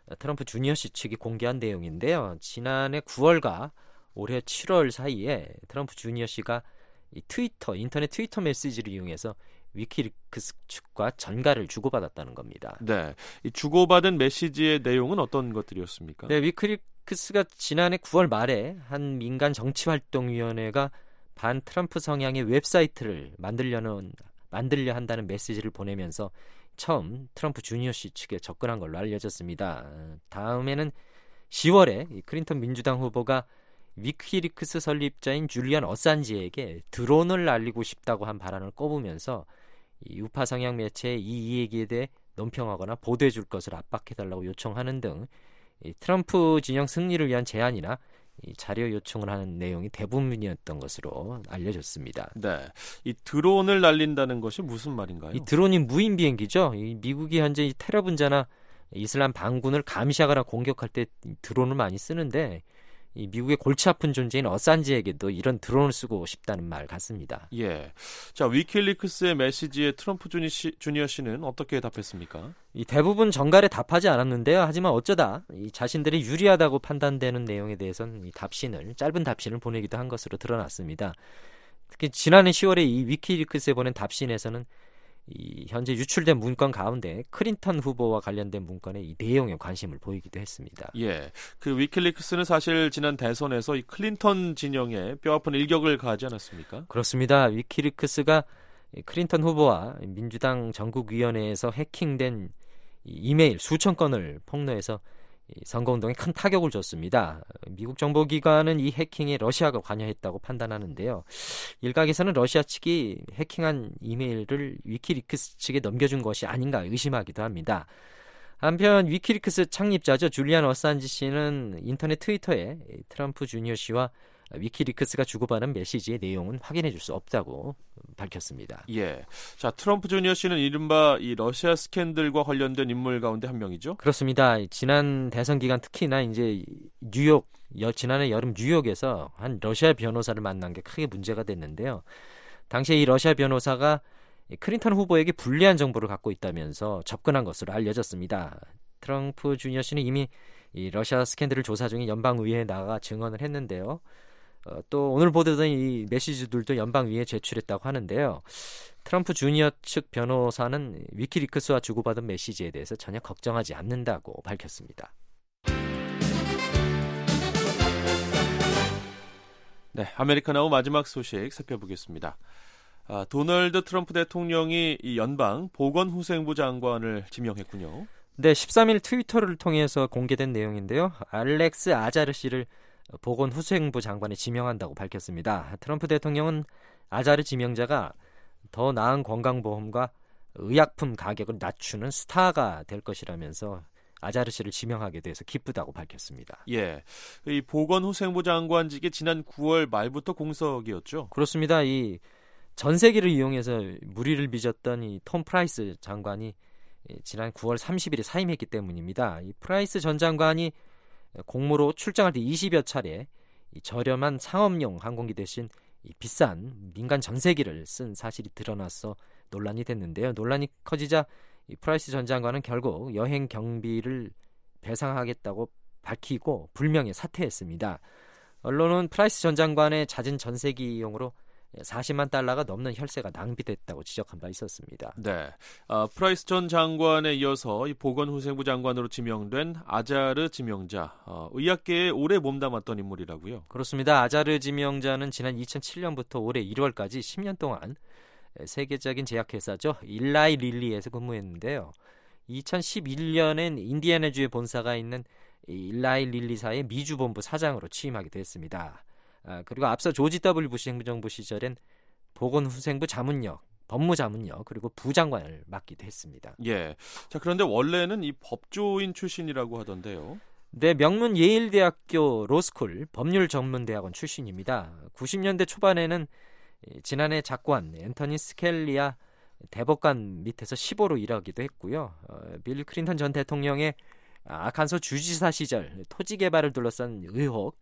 트럼프 주니어 씨 측이 공개한 내용인데요. 지난해 구월과 올해 칠월 사이에 트럼프 주니어 씨가 이 트위터, 인터넷 트위터 메시지를 이용해서 위키리크스 측과 전가를 주고받았다는 겁니다. 네, 이 주고받은 메시지의 내용은 어떤 것들이었습니까? 네, 위키리크스가 지난해 구월 말에 한 민간 정치활동위원회가 반 트럼프 성향의 웹사이트를 만들려는 만들려 한다는 메시지를 보내면서 처음 트럼프 주니어 씨 측에 접근한 걸로 알려졌습니다. 다음에는 시월에 클린턴 민주당 후보가 위키리크스 설립자인 줄리안 어산지에게 드론을 날리고 싶다고 한 발언을 꼽으면서 이 우파 성향 매체의 이 이야기에 대해 논평하거나 보도해 줄 것을 압박해달라고 요청하는 등 이 트럼프 진영 승리를 위한 제안이나 이 자료 요청을 하는 내용이 대부분이었던 것으로 알려졌습니다. 네, 이 드론을 날린다는 것이 무슨 말인가요? 이 드론이 무인 비행기죠. 이 미국이 현재 이 테러 분자나 이슬람 반군을 감시하거나 공격할 때 드론을 많이 쓰는데 이 미국의 골치 아픈 존재인 어산지에게도 이런 드론을 쓰고 싶다는 말 같습니다. 예. 자, 위키리크스의 메시지에 트럼프 주니 씨, 주니어 씨는 어떻게 답했습니까? 이 대부분 정갈에 답하지 않았는데요. 하지만 어쩌다 이 자신들이 유리하다고 판단되는 내용에 대해서는 이 답신을 짧은 답신을 보내기도 한 것으로 드러났습니다. 특히 지난해 시월에 이 위키리크스에 보낸 답신에서는 이 현재 유출된 문건 가운데 클린턴 후보와 관련된 문건의 이 내용에 관심을 보이기도 했습니다. 예, 그 위키리크스는 사실 지난 대선에서 이 클린턴 진영에 뼈아픈 일격을 가하지 않았습니까? 그렇습니다. 위키리크스가 클린턴 후보와 민주당 전국위원회에서 해킹된 이메일 수천 건을 폭로해서 선거운동에 큰 타격을 줬습니다. 미국 정보기관은 이 해킹에 러시아가 관여했다고 판단하는데요. 일각에서는 러시아 측이 해킹한 이메일을 위키리크스 측에 넘겨준 것이 아닌가 의심하기도 합니다. 한편 위키리크스 창립자죠. 줄리안 어산지 씨는 인터넷 트위터에 트럼프 주니어 씨와 위키리크스가 주고받은 메시지의 내용은 확인해 줄 수 없다고 밝혔습니다. 예. 자, 트럼프 주니어 씨는 이른바 이 러시아 스캔들과 관련된 인물 가운데 한 명이죠? 그렇습니다. 지난 대선 기간 특히나 이제 뉴욕, 여, 지난해 여름 뉴욕에서 한 러시아 변호사를 만난 게 크게 문제가 됐는데요. 당시에 이 러시아 변호사가 클린턴 후보에게 불리한 정보를 갖고 있다면서 접근한 것으로 알려졌습니다. 트럼프 주니어 씨는 이미 이 러시아 스캔들을 조사 중에 연방의회에 나가 증언을 했는데요. 어, 또 오늘 보도된 이 메시지들도 연방위에 제출했다고 하는데요. 트럼프 주니어 측 변호사는 위키리크스와 주고받은 메시지에 대해서 전혀 걱정하지 않는다고 밝혔습니다. 네, 아메리카나우 마지막 소식 살펴보겠습니다. 아, 도널드 트럼프 대통령이 이 연방 보건후생부 장관을 지명했군요. 네, 십삼 일 트위터를 통해서 공개된 내용인데요. 알렉스 아자르 씨를 보건후생부 장관에 지명한다고 밝혔습니다. 트럼프 대통령은 아자르 지명자가 더 나은 건강보험과 의약품 가격을 낮추는 스타가 될 것이라면서 아자르 씨를 지명하게 돼서 기쁘다고 밝혔습니다. 예, 이 보건후생부 장관직이 지난 구월 말부터 공석이었죠? 그렇습니다. 이 전세기를 이용해서 무리를 빚었던 이 톰 프라이스 장관이 지난 구월 삼십일에 사임했기 때문입니다. 이 프라이스 전 장관이 공무로 출장할 때 이십여 차례 이 저렴한 상업용 항공기 대신 이 비싼 민간 전세기를 쓴 사실이 드러나서 논란이 됐는데요. 논란이 커지자 이 프라이스 전 장관은 결국 여행 경비를 배상하겠다고 밝히고 불명예 사퇴했습니다. 언론은 프라이스 전 장관의 잦은 전세기용으로 사십만 달러가 넘는 혈세가 낭비됐다고 지적한 바 있었습니다. 네, 아, 프라이스 전 장관에 이어서 이 보건후생부 장관으로 지명된 아자르 지명자, 어, 의학계에 오래 몸담았던 인물이라고요? 그렇습니다. 아자르 지명자는 지난 이천칠 년부터 올해 일월까지 십 년 동안 세계적인 제약회사죠. 일라이 릴리에서 근무했는데요. 이천십일 년엔 인디애나주에 본사가 있는 일라이 릴리사의 미주본부 사장으로 취임하기도 했습니다. 아, 그리고 앞서 조지 더블유 부시 행정부 시절엔 보건후생부 자문역, 법무자문역 그리고 부장관을 맡기도 했습니다. 예. 자, 그런데 원래는 이 법조인 출신이라고 하던데요. 네, 명문 예일대학교 로스쿨 법률전문대학원 출신입니다. 구십 년대 초반에는 지난해 작관 앤터니 스켈리아 대법관 밑에서 십오로 일하기도 했고요. 어, 빌 클린턴 전 대통령의 아칸소 주지사 시절 토지 개발을 둘러싼 의혹,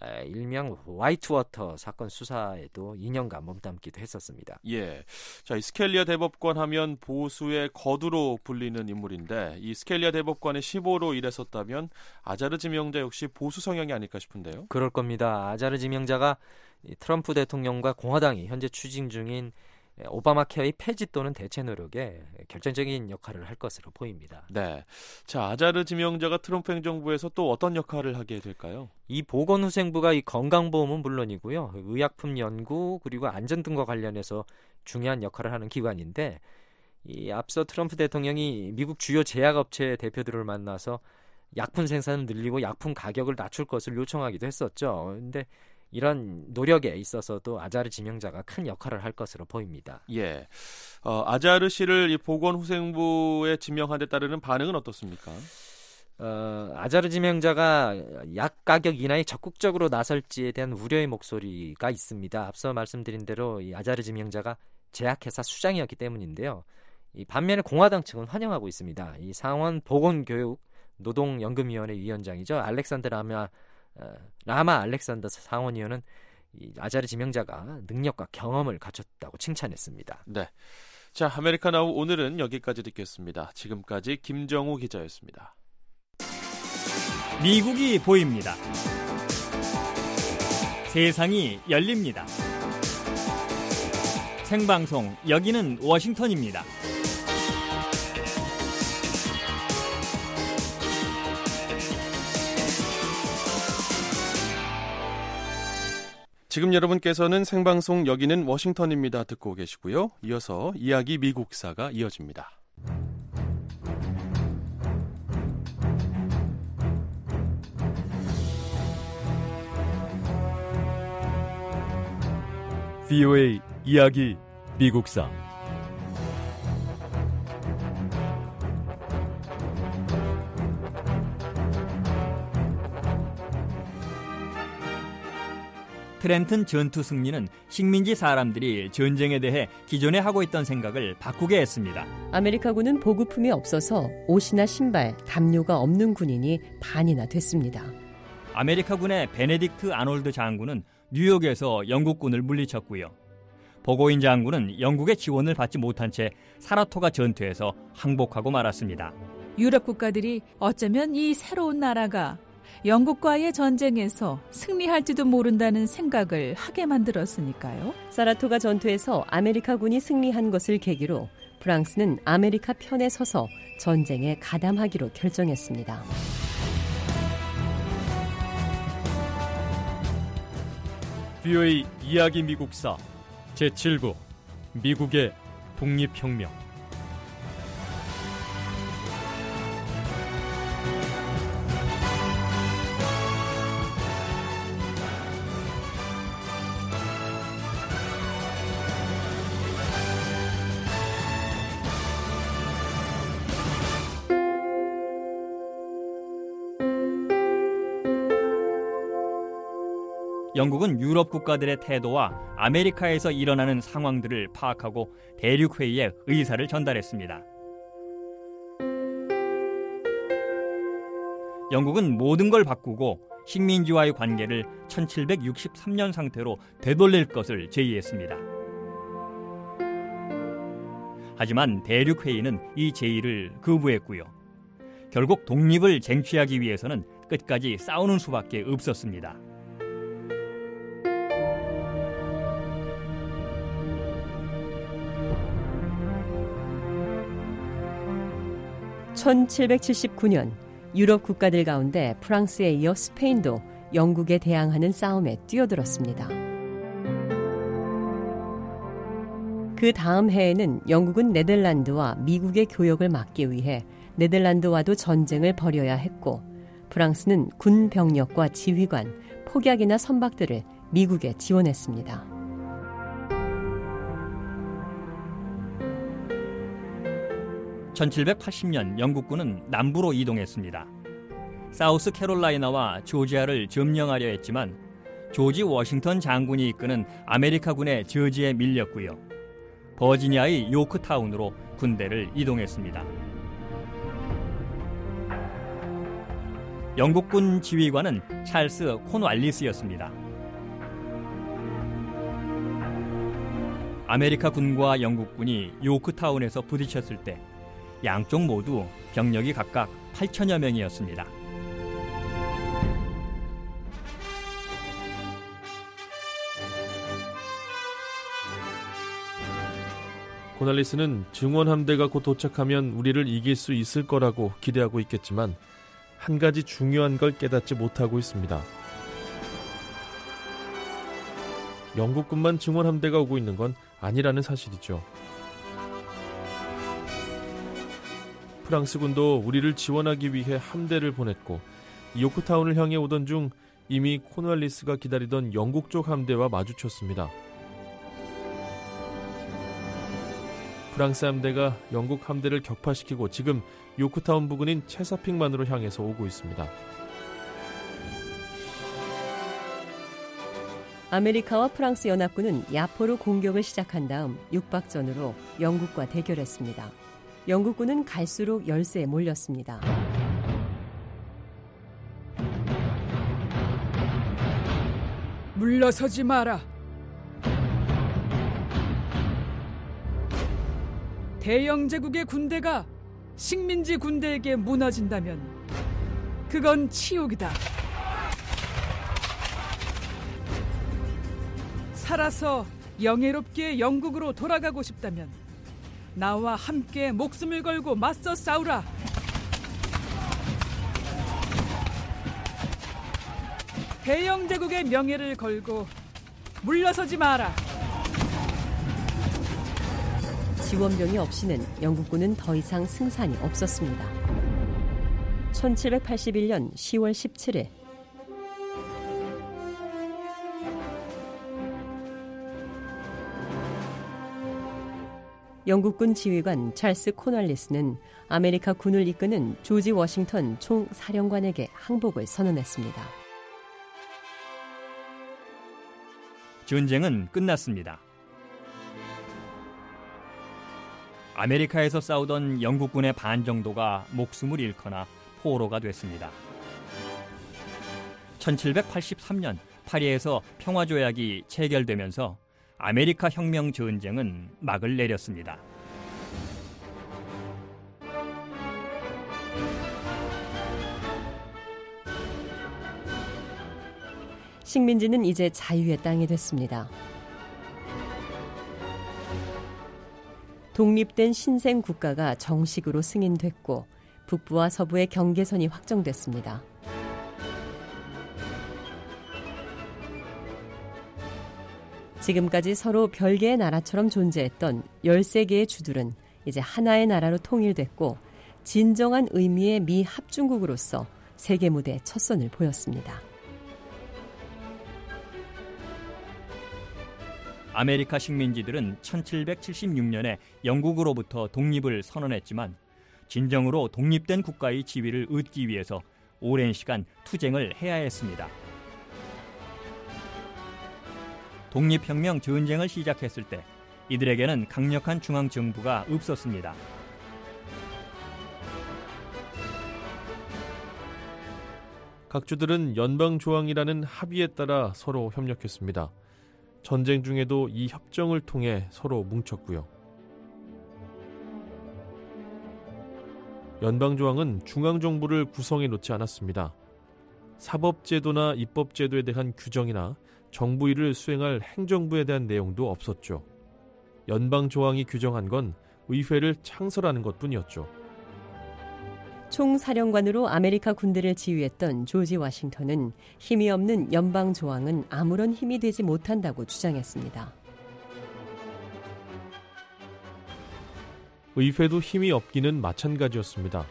일명 화이트워터 사건 수사에도 이 년간 몸담기도 했었습니다. 예, 자, 이 스켈리아 대법관 하면 보수의 거두로 불리는 인물인데 이 스켈리아 대법관의 시보로 일했었다면 아자르 지명자 역시 보수 성향이 아닐까 싶은데요. 그럴 겁니다. 아자르 지명자가 트럼프 대통령과 공화당이 현재 추진 중인 오바마 케어의 폐지 또는 대체 노력에 결정적인 역할을 할 것으로 보입니다. 네, 자, 아자르 지명자가 트럼프 행정부에서 또 어떤 역할을 하게 될까요? 이 보건후생부가 이 건강보험은 물론이고요, 의약품 연구 그리고 안전 등과 관련해서 중요한 역할을 하는 기관인데, 이 앞서 트럼프 대통령이 미국 주요 제약업체 대표들을 만나서 약품 생산을 늘리고 약품 가격을 낮출 것을 요청하기도 했었죠. 그런데 이런 노력에 있어서도 아자르 지명자가 큰 역할을 할 것으로 보입니다. 예, 어, 아자르 씨를 이 보건후생부에 지명한 데 따르는 반응은 어떻습니까? 어, 아자르 지명자가 약 가격 인하에 적극적으로 나설지에 대한 우려의 목소리가 있습니다. 앞서 말씀드린 대로 이 아자르 지명자가 제약회사 수장이었기 때문인데요. 이 반면에 공화당 측은 환영하고 있습니다. 이 상원 보건교육 노동연금위원회 위원장이죠. 알렉산더 라마 어, 라마 알렉산더 상원의원은 이 아자르 지명자가 능력과 경험을 갖췄다고 칭찬했습니다. 네, 자, 아메리카나우 오늘은 여기까지 듣겠습니다. 지금까지 김정우 기자였습니다. 미국이 보입니다. 세상이 열립니다. 생방송, 여기는 워싱턴입니다. 지금 여러분께서는 생방송 여기는 워싱턴입니다 듣고 계시고요. 이어서 이야기 미국사가 이어집니다. 브이오에이 이야기 미국사. 트렌튼 전투 승리는 식민지 사람들이 전쟁에 대해 기존에 하고 있던 생각을 바꾸게 했습니다. 아메리카군은 보급품이 없어서 옷이나 신발, 담요가 없는 군인이 반이나 됐습니다. 아메리카군의 베네딕트 아놀드 장군은 뉴욕에서 영국군을 물리쳤고요. 버고인 장군은 영국의 지원을 받지 못한 채 사라토가 전투에서 항복하고 말았습니다. 유럽 국가들이 어쩌면 이 새로운 나라가 영국과의 전쟁에서 승리할지도 모른다는 생각을 하게 만들었으니까요. 사라토가 전투에서 아메리카군이 승리한 것을 계기로 프랑스는 아메리카 편에 서서 전쟁에 가담하기로 결정했습니다. 브이오에이 이야기 미국사 제칠 부 미국의 독립혁명. 영국은 유럽 국가들의 태도와 아메리카에서 일어나는 상황들을 파악하고 대륙회의에 의사를 전달했습니다. 영국은 모든 걸 바꾸고 식민지와의 관계를 천칠백육십삼 년 상태로 되돌릴 것을 제의했습니다. 하지만 대륙회의는 이 제의를 거부했고요. 결국 독립을 쟁취하기 위해서는 끝까지 싸우는 수밖에 없었습니다. 천칠백칠십구 년 유럽 국가들 가운데 프랑스에 이어 스페인도 영국에 대항하는 싸움에 뛰어들었습니다. 그 다음 해에는 영국은 네덜란드와 미국의 교역을 막기 위해 네덜란드와도 전쟁을 벌여야 했고, 프랑스는 군 병력과 지휘관, 폭약이나 선박들을 미국에 지원했습니다. 천칠백팔십 년 영국군은 남부로 이동했습니다. 사우스 캐롤라이나와 조지아를 점령하려 했지만 조지 워싱턴 장군이 이끄는 아메리카군의 저지에 밀렸고요. 버지니아의 영국군 지휘관은 찰스 콘왈리스였습니다. 아메리카 군과 영국군이 요크타운에서 부딪혔을 때 양쪽 모두 병력이 각각 팔천여 명이었습니다. 코날리스는 증원 함대가 곧 도착하면 우리를 이길 수 있을 거라고 기대하고 있겠지만 한 가지 중요한 걸 깨닫지 못하고 있습니다. 영국군만 증원 함대가 오고 있는 건 아니라는 사실이죠. 프랑스군도 우리를 지원하기 위해 함대를 보냈고 요크타운을 향해 오던 중 이미 코널리스가 기다리던 영국 쪽 함대와 마주쳤습니다. 프랑스 함대가 영국 함대를 격파시키고 지금 요크타운 부근인 체사픽만으로 향해서 오고 있습니다. 아메리카와 프랑스 연합군은 야포로 공격을 시작한 다음 육박전으로 영국과 대결했습니다. 영국군은 갈수록 열세에 몰렸습니다. 물러서지 마라. 대영 제국의 군대가 식민지 군대에게 무너진다면 그건 치욕이다. 살아서 영예롭게 영국으로 돌아가고 싶다면 나와 함께 목숨을 걸고 맞서 싸우라. 대영 제국의 명예를 걸고 물러서지 마라. 지원병이 없이는 영국군은 더 이상 승산이 없었습니다. 천칠백팔십일 년 시월 십칠일 영국군 지휘관 찰스 코널리스는 아메리카 군을 이끄는 조지 워싱턴 총사령관에게 항복을 선언했습니다. 전쟁은 끝났습니다. 아메리카에서 싸우던 영국군의 반 정도가 목숨을 잃거나 포로가 됐습니다. 천칠백팔십삼 년 파리에서 평화조약이 체결되면서 아메리카 혁명 전쟁은 막을 내렸습니다. 식민지는 이제 자유의 땅이 됐습니다. 독립된 신생 국가가 정식으로 승인됐고 북부와 서부의 경계선이 확정됐습니다. 지금까지 서로 별개의 나라처럼 존재했던 열세 개의 주들은 이제 하나의 나라로 통일됐고 진정한 의미의 미 합중국으로서 세계 무대에 첫 선을 보였습니다. 아메리카 식민지들은 천칠백칠십육 년에 영국으로부터 독립을 선언했지만 진정으로 독립된 국가의 지위를 얻기 위해서 오랜 시간 투쟁을 해야 했습니다. 독립혁명 전쟁을 시작했을 때 이들에게는 강력한 중앙정부가 없었습니다. 각 주들은 연방조항이라는 합의에 따라 서로 협력했습니다. 전쟁 중에도 이 협정을 통해 서로 뭉쳤고요. 연방조항은 중앙정부를 구성해 놓지 않았습니다. 사법제도나 입법제도에 대한 규정이나 정부 일을 수행할 행정부에 대한 내용도 없었죠. 연방조항이 규정한 건 의회를 창설하는 것뿐이었죠. 총사령관으로 아메리카 군대를 지휘했던 조지 워싱턴은 힘이 없는 연방조항은 아무런 힘이 되지 못한다고 주장했습니다. 의회도 힘이 없기는 마찬가지였습니다.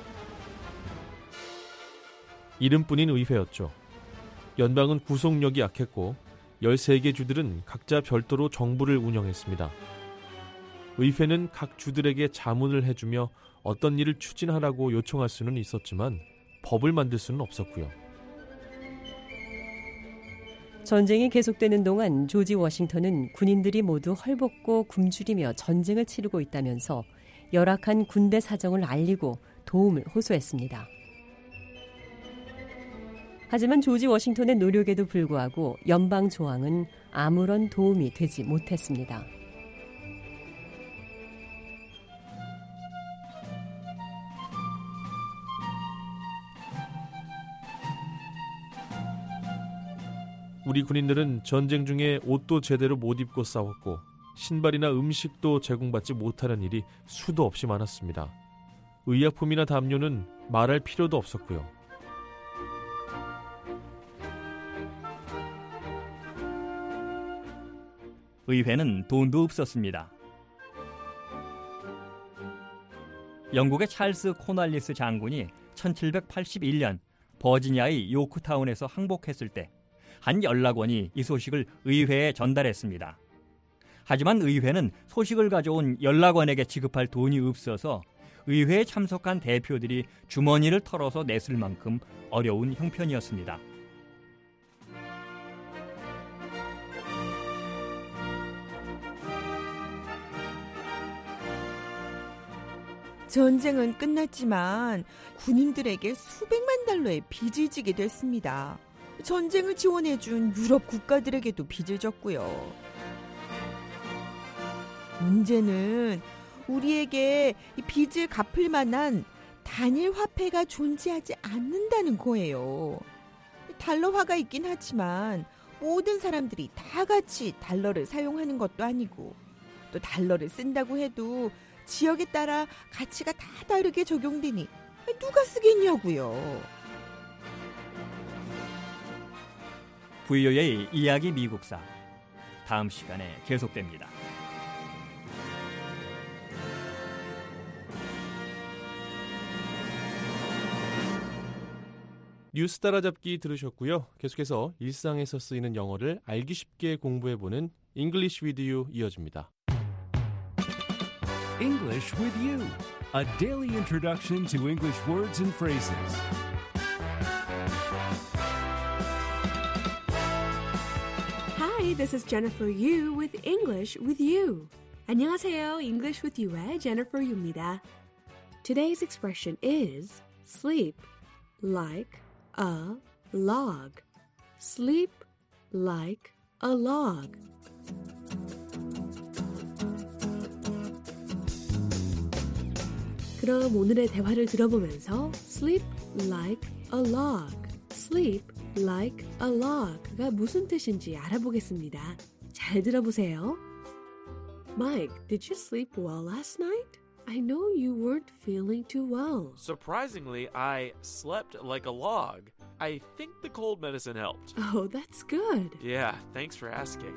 이름뿐인 의회였죠. 연방은 구속력이 약했고 열세 개 주들은 각자 별도로 정부를 운영했습니다. 의회는 각 주들에게 자문을 해주며 어떤 일을 추진하라고 요청할 수는 있었지만 법을 만들 수는 없었고요. 전쟁이 계속되는 동안 조지 워싱턴은 군인들이 모두 헐벗고 굶주리며 전쟁을 치르고 있다면서 열악한 군대 사정을 알리고 도움을 호소했습니다. 하지만 조지 워싱턴의 노력에도 불구하고 연방 조항은 아무런 도움이 되지 못했습니다. 우리 군인들은 전쟁 중에 옷도 제대로 못 입고 싸웠고 신발이나 음식도 제공받지 못하는 일이 수도 없이 많았습니다. 의약품이나 담요는 말할 필요도 없었고요. 의회는 돈도 없었습니다. 영국의 찰스 코날리스 장군이 천칠백팔십일 년 버지니아의 요크타운에서 항복했을 때 한 연락원이 이 소식을 의회에 전달했습니다. 하지만 의회는 소식을 가져온 연락원에게 지급할 돈이 없어서 의회에 참석한 대표들이 주머니를 털어서 냈을 만큼 어려운 형편이었습니다. 전쟁은 끝났지만 군인들에게 수백만 달러의 빚을 지게 됐습니다. 전쟁을 지원해준 유럽 국가들에게도 빚을 졌고요. 문제는 우리에게 이 빚을 갚을 만한 단일 화폐가 존재하지 않는다는 거예요. 달러화가 있긴 하지만 모든 사람들이 다 같이 달러를 사용하는 것도 아니고 또 달러를 쓴다고 해도 지역에 따라 가치가 다 다르게 적용되니 누가 쓰겠냐고요. 브이오에이 이야기 미국사 다음 시간에 계속됩니다. 뉴스 따라잡기 들으셨고요. 계속해서 일상에서 쓰이는 영어를 알기 쉽게 공부해보는 English with You 이어집니다. English with You, a daily introduction to English words and phrases. Hi, this is Jennifer Yu with English with You. 안녕하세요. English with You의 Jennifer Yu입니다. Today's expression is sleep like a log. Sleep like a log. 그럼 오늘의 대화를 들어보면서 sleep like a log, sleep like a log가 무슨 뜻인지 알아보겠습니다. 잘 들어보세요. Mike, did you sleep well last night? I know you weren't feeling too well. Surprisingly, I slept like a log. I think the cold medicine helped. Oh, that's good. Yeah, thanks for asking.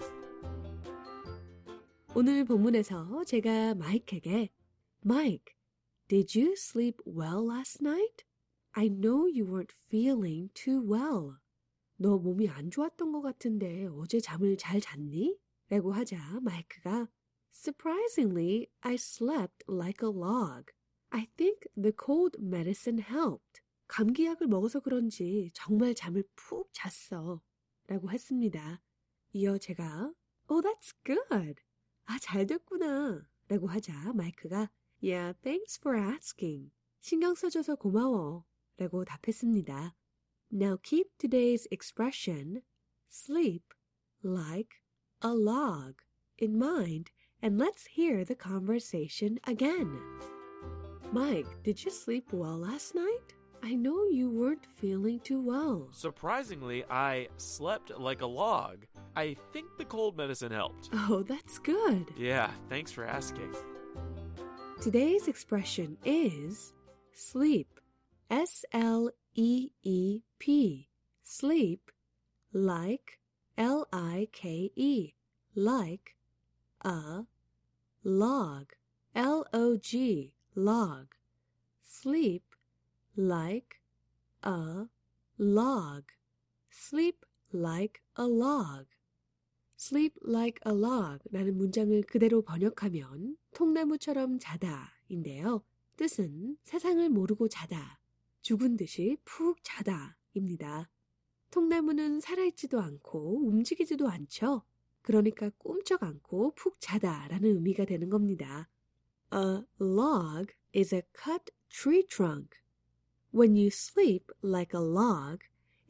오늘 본문에서 제가 마이크에게 Mike, did you sleep well last night? I know you weren't feeling too well. 너 몸이 안 좋았던 것 같은데 어제 잠을 잘 잤니? 라고 하자 마이크가 Surprisingly, I slept like a log. I think the cold medicine helped. 감기약을 먹어서 그런지 정말 잠을 푹 잤어. 라고 했습니다. 이어 제가 Oh, that's good. 아, 잘 됐구나. 라고 하자 마이크가 Yeah, thanks for asking. 신경 써줘서 고마워. 라고 답했습니다. Now keep today's expression, sleep like a log, in mind, and let's hear the conversation again. Mike, did you sleep well last night? I know you weren't feeling too well. Surprisingly, I slept like a log. I think the cold medicine helped. Oh, that's good. Yeah, thanks for asking. Today's expression is sleep. S L E E P. Sleep like L I K E. Like a log. L O G. Log. Sleep like a log. Sleep like a log. Sleep like a log 라는 문장을 그대로 번역하면 통나무처럼 자다 인데요. 뜻은 세상을 모르고 자다, 죽은 듯이 푹 자다 입니다. 통나무는 살아있지도 않고 움직이지도 않죠. 그러니까 꿈쩍 않고 푹 자다 라는 의미가 되는 겁니다. A log is a cut tree trunk. When you sleep like a log,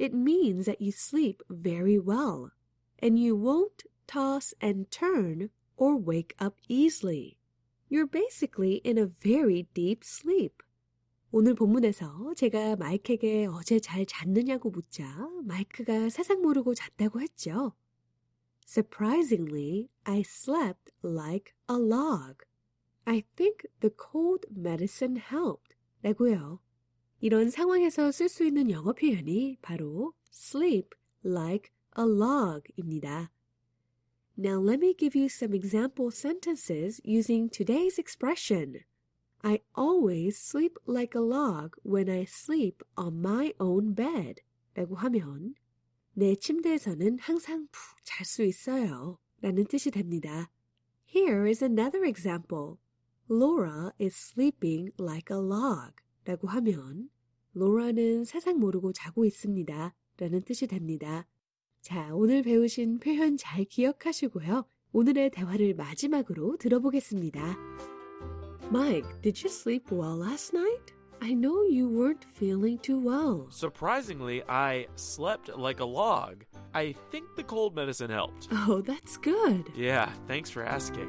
it means that you sleep very well, and you won't toss and turn or wake up easily. You're basically in a very deep sleep. 오늘 본문에서 제가 마이크에게 어제 잘 잤느냐고 묻자 마이크가 세상 모르고 잤다고 했죠. Surprisingly, I slept like a log. I think the cold medicine helped. 라고요. 이런 상황에서 쓸 수 있는 영어 표현이 바로 sleep like a log입니다. Now let me give you some example sentences using today's expression. I always sleep like a log when I sleep on my own bed. 라고 하면 내 침대에서는 항상 푹 잘 수 있어요. 라는 뜻이 됩니다. Here is another example. Laura is sleeping like a log. 라고 하면 Laura는 세상 모르고 자고 있습니다. 라는 뜻이 됩니다. 자, 오늘 배우신 표현 잘 기억하시고요. 오늘의 대화를 마지막으로 들어보겠습니다. Mike, did you sleep well last night? I know you weren't feeling too well. Surprisingly, I slept like a log. I think the cold medicine helped. Oh, that's good. Yeah, thanks for asking.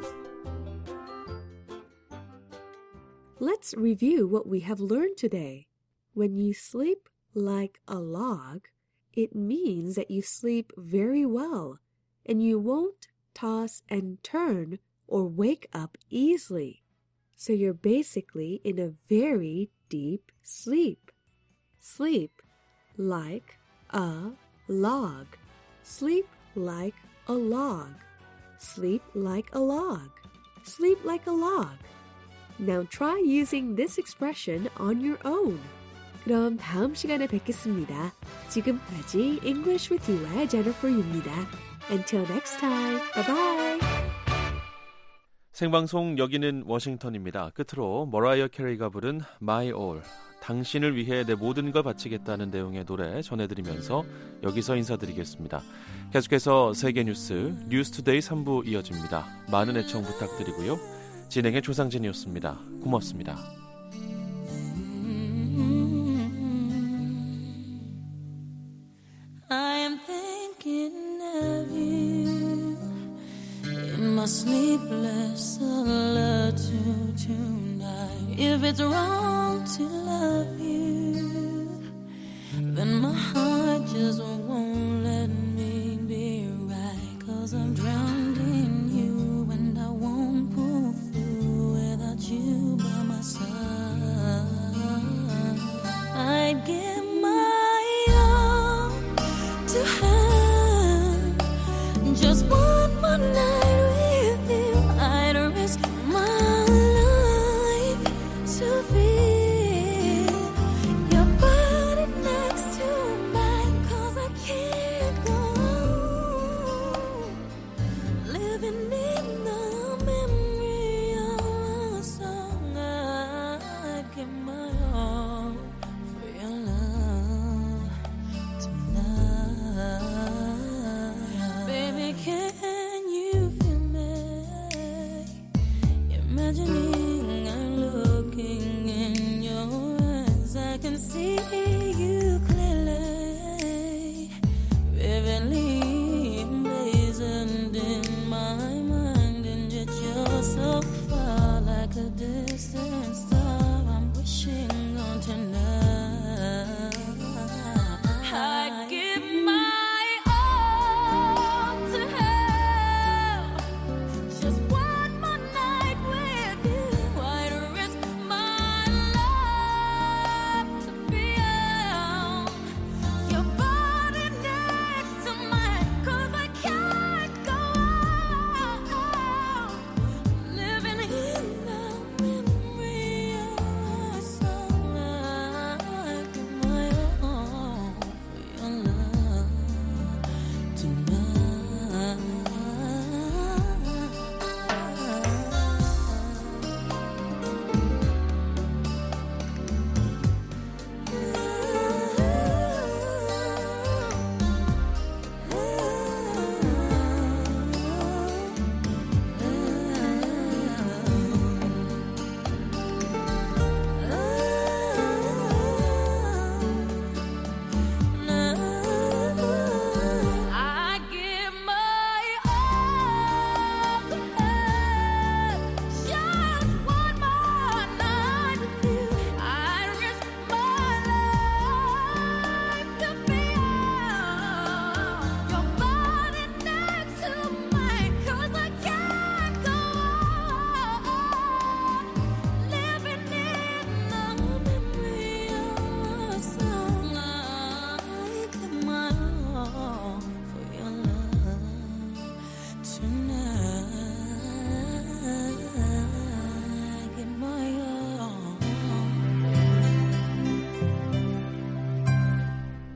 Let's review what we have learned today. When you sleep like a log, it means that you sleep very well and you won't toss and turn or wake up easily. So you're basically in a very deep sleep. Sleep like a log. Sleep like a log. Sleep like a log. Sleep like a log. Now try using this expression on your own. 그럼 다음 시간에 뵙겠습니다. 지금까지 English with You의 Jennifer Yu입니다. Until next time. Bye bye. 생방송 여기는 워싱턴입니다. 끝으로 머라이어 캐리가 부른 My All, 당신을 위해 내 모든 걸 바치겠다는 내용의 노래 전해드리면서 여기서 인사드리겠습니다. 계속해서 세계 뉴스 뉴스투데이 삼 부 이어집니다. 많은 애청 부탁드리고요. 진행의 조상진이었습니다. 고맙습니다. I am thinking of you in my sleepless solitude tonight. If it's wrong to love you, then my heart just won't let me be right. 'Cause I'm drowned in you and I won't pull through without you by my side. I'd give my all to have just one more night with you. I'd risk my life to feel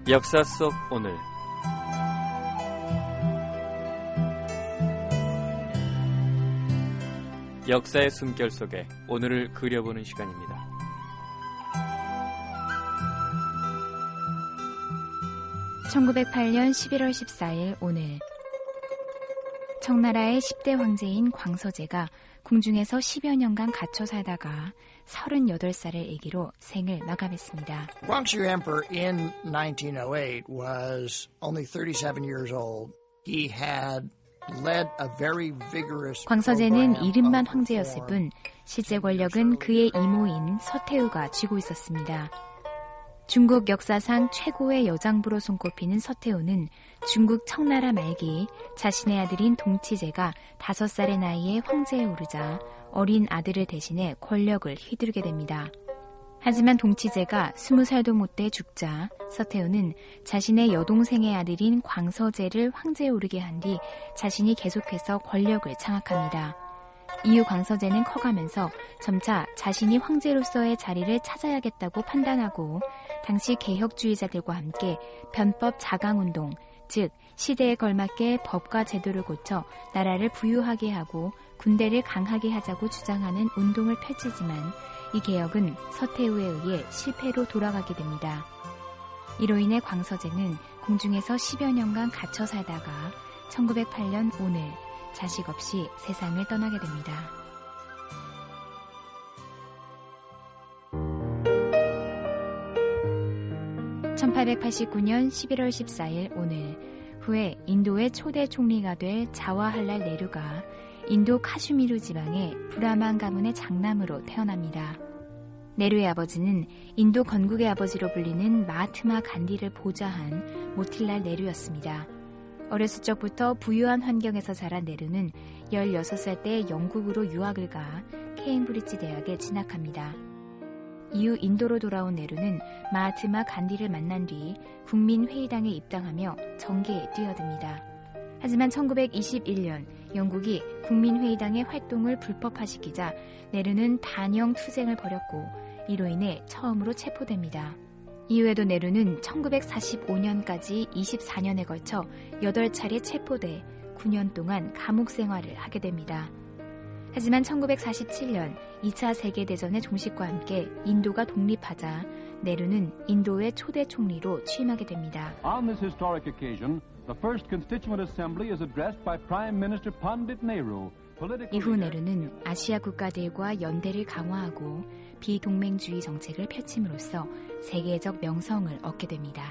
역사 속 오늘. 역사의 숨결 속에 오늘을 그려보는 시간입니다. 천구백팔 년 십일월 십사일 오늘, 청나라의 십 대 황제인 광서제가 궁중에서 십여 년간 갇혀 살다가 서른여덟 살의 아기로 생을 마감했습니다. Guangxu Emperor in nineteen oh eight was only thirty-seven years old. He had led a very vigorous 광서제는 이른만 황제였을 뿐 실제 권력은 그의 이모인 서태후가 쥐고 있었습니다. 중국 역사상 최고의 여장부로 손꼽히는 서태후는 중국 청나라 말기 자신의 아들인 동치제가 다섯 살의 나이에 황제에 오르자 어린 아들을 대신해 권력을 휘두르게 됩니다. 하지만 동치제가 스무 살도 못 돼 죽자 서태후는 자신의 여동생의 아들인 광서제를 황제에 오르게 한 뒤 자신이 계속해서 권력을 장악합니다. 이후 광서제는 커가면서 점차 자신이 황제로서의 자리를 찾아야겠다고 판단하고 당시 개혁주의자들과 함께 변법 자강운동, 즉 시대에 걸맞게 법과 제도를 고쳐 나라를 부유하게 하고 군대를 강하게 하자고 주장하는 운동을 펼치지만 이 개혁은 서태후에 의해 실패로 돌아가게 됩니다. 이로 인해 광서제는 궁중에서 십여 년간 갇혀 살다가 천구백팔 년 오늘 자식 없이 세상을 떠나게 됩니다. 천팔백팔십구 년 십일월 십사일 오늘, 후에 인도의 초대 총리가 될 자와할랄 네루가 인도 카슈미르 지방의 브라만 가문의 장남으로 태어납니다. 네루의 아버지는 인도 건국의 아버지로 불리는 마하트마 간디를 보좌한 모틸랄 네루였습니다. 어렸을 적부터 부유한 환경에서 자란 네루는 열여섯 살 때 영국으로 유학을 가 케임브리지 대학에 진학합니다. 이후 인도로 돌아온 네루는 마하트마 간디를 만난 뒤 국민회의당에 입당하며 정계에 뛰어듭니다. 하지만 천구백이십일 년 영국이 국민회의당의 활동을 불법화시키자 네루는 단영 투쟁을 벌였고 이로 인해 처음으로 체포됩니다. 이후에도 네루는 천구백사십오 년까지 이십사 년에 걸쳐 여덟 차례 체포돼 구 년 동안 감옥 생활을 하게 됩니다. 하지만 천구백사십칠 년 이 차 세계대전의 종식과 함께 인도가 독립하자 네루는 인도의 초대 총리로 취임하게 됩니다. On this historic occasion, the first Constituent Assembly is addressed by Prime Minister Pandit Nehru. 이후 네루는 아시아 국가들과 연대를 강화하고 비동맹주의 정책을 펼침으로써 세계적 명성을 얻게 됩니다.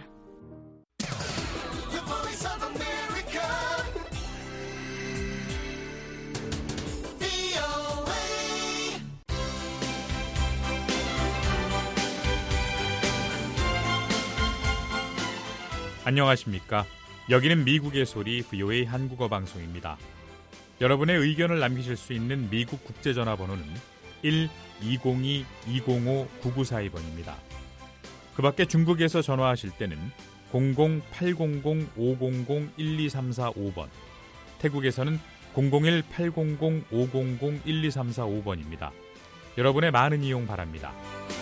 안녕하십니까? 여기는 미국의 소리 브이오에이 한국어 방송입니다. 여러분의 의견을 남기실 수 있는 미국 국제전화번호는 일 이공이 이공오 구구사이 번입니다. 그 밖에 중국에서 전화하실 때는 공공 팔공공 오공공 일이삼사오 번, 태국에서는 공공일 팔공공 오공공 일이삼사오 번입니다. 여러분의 많은 이용 바랍니다.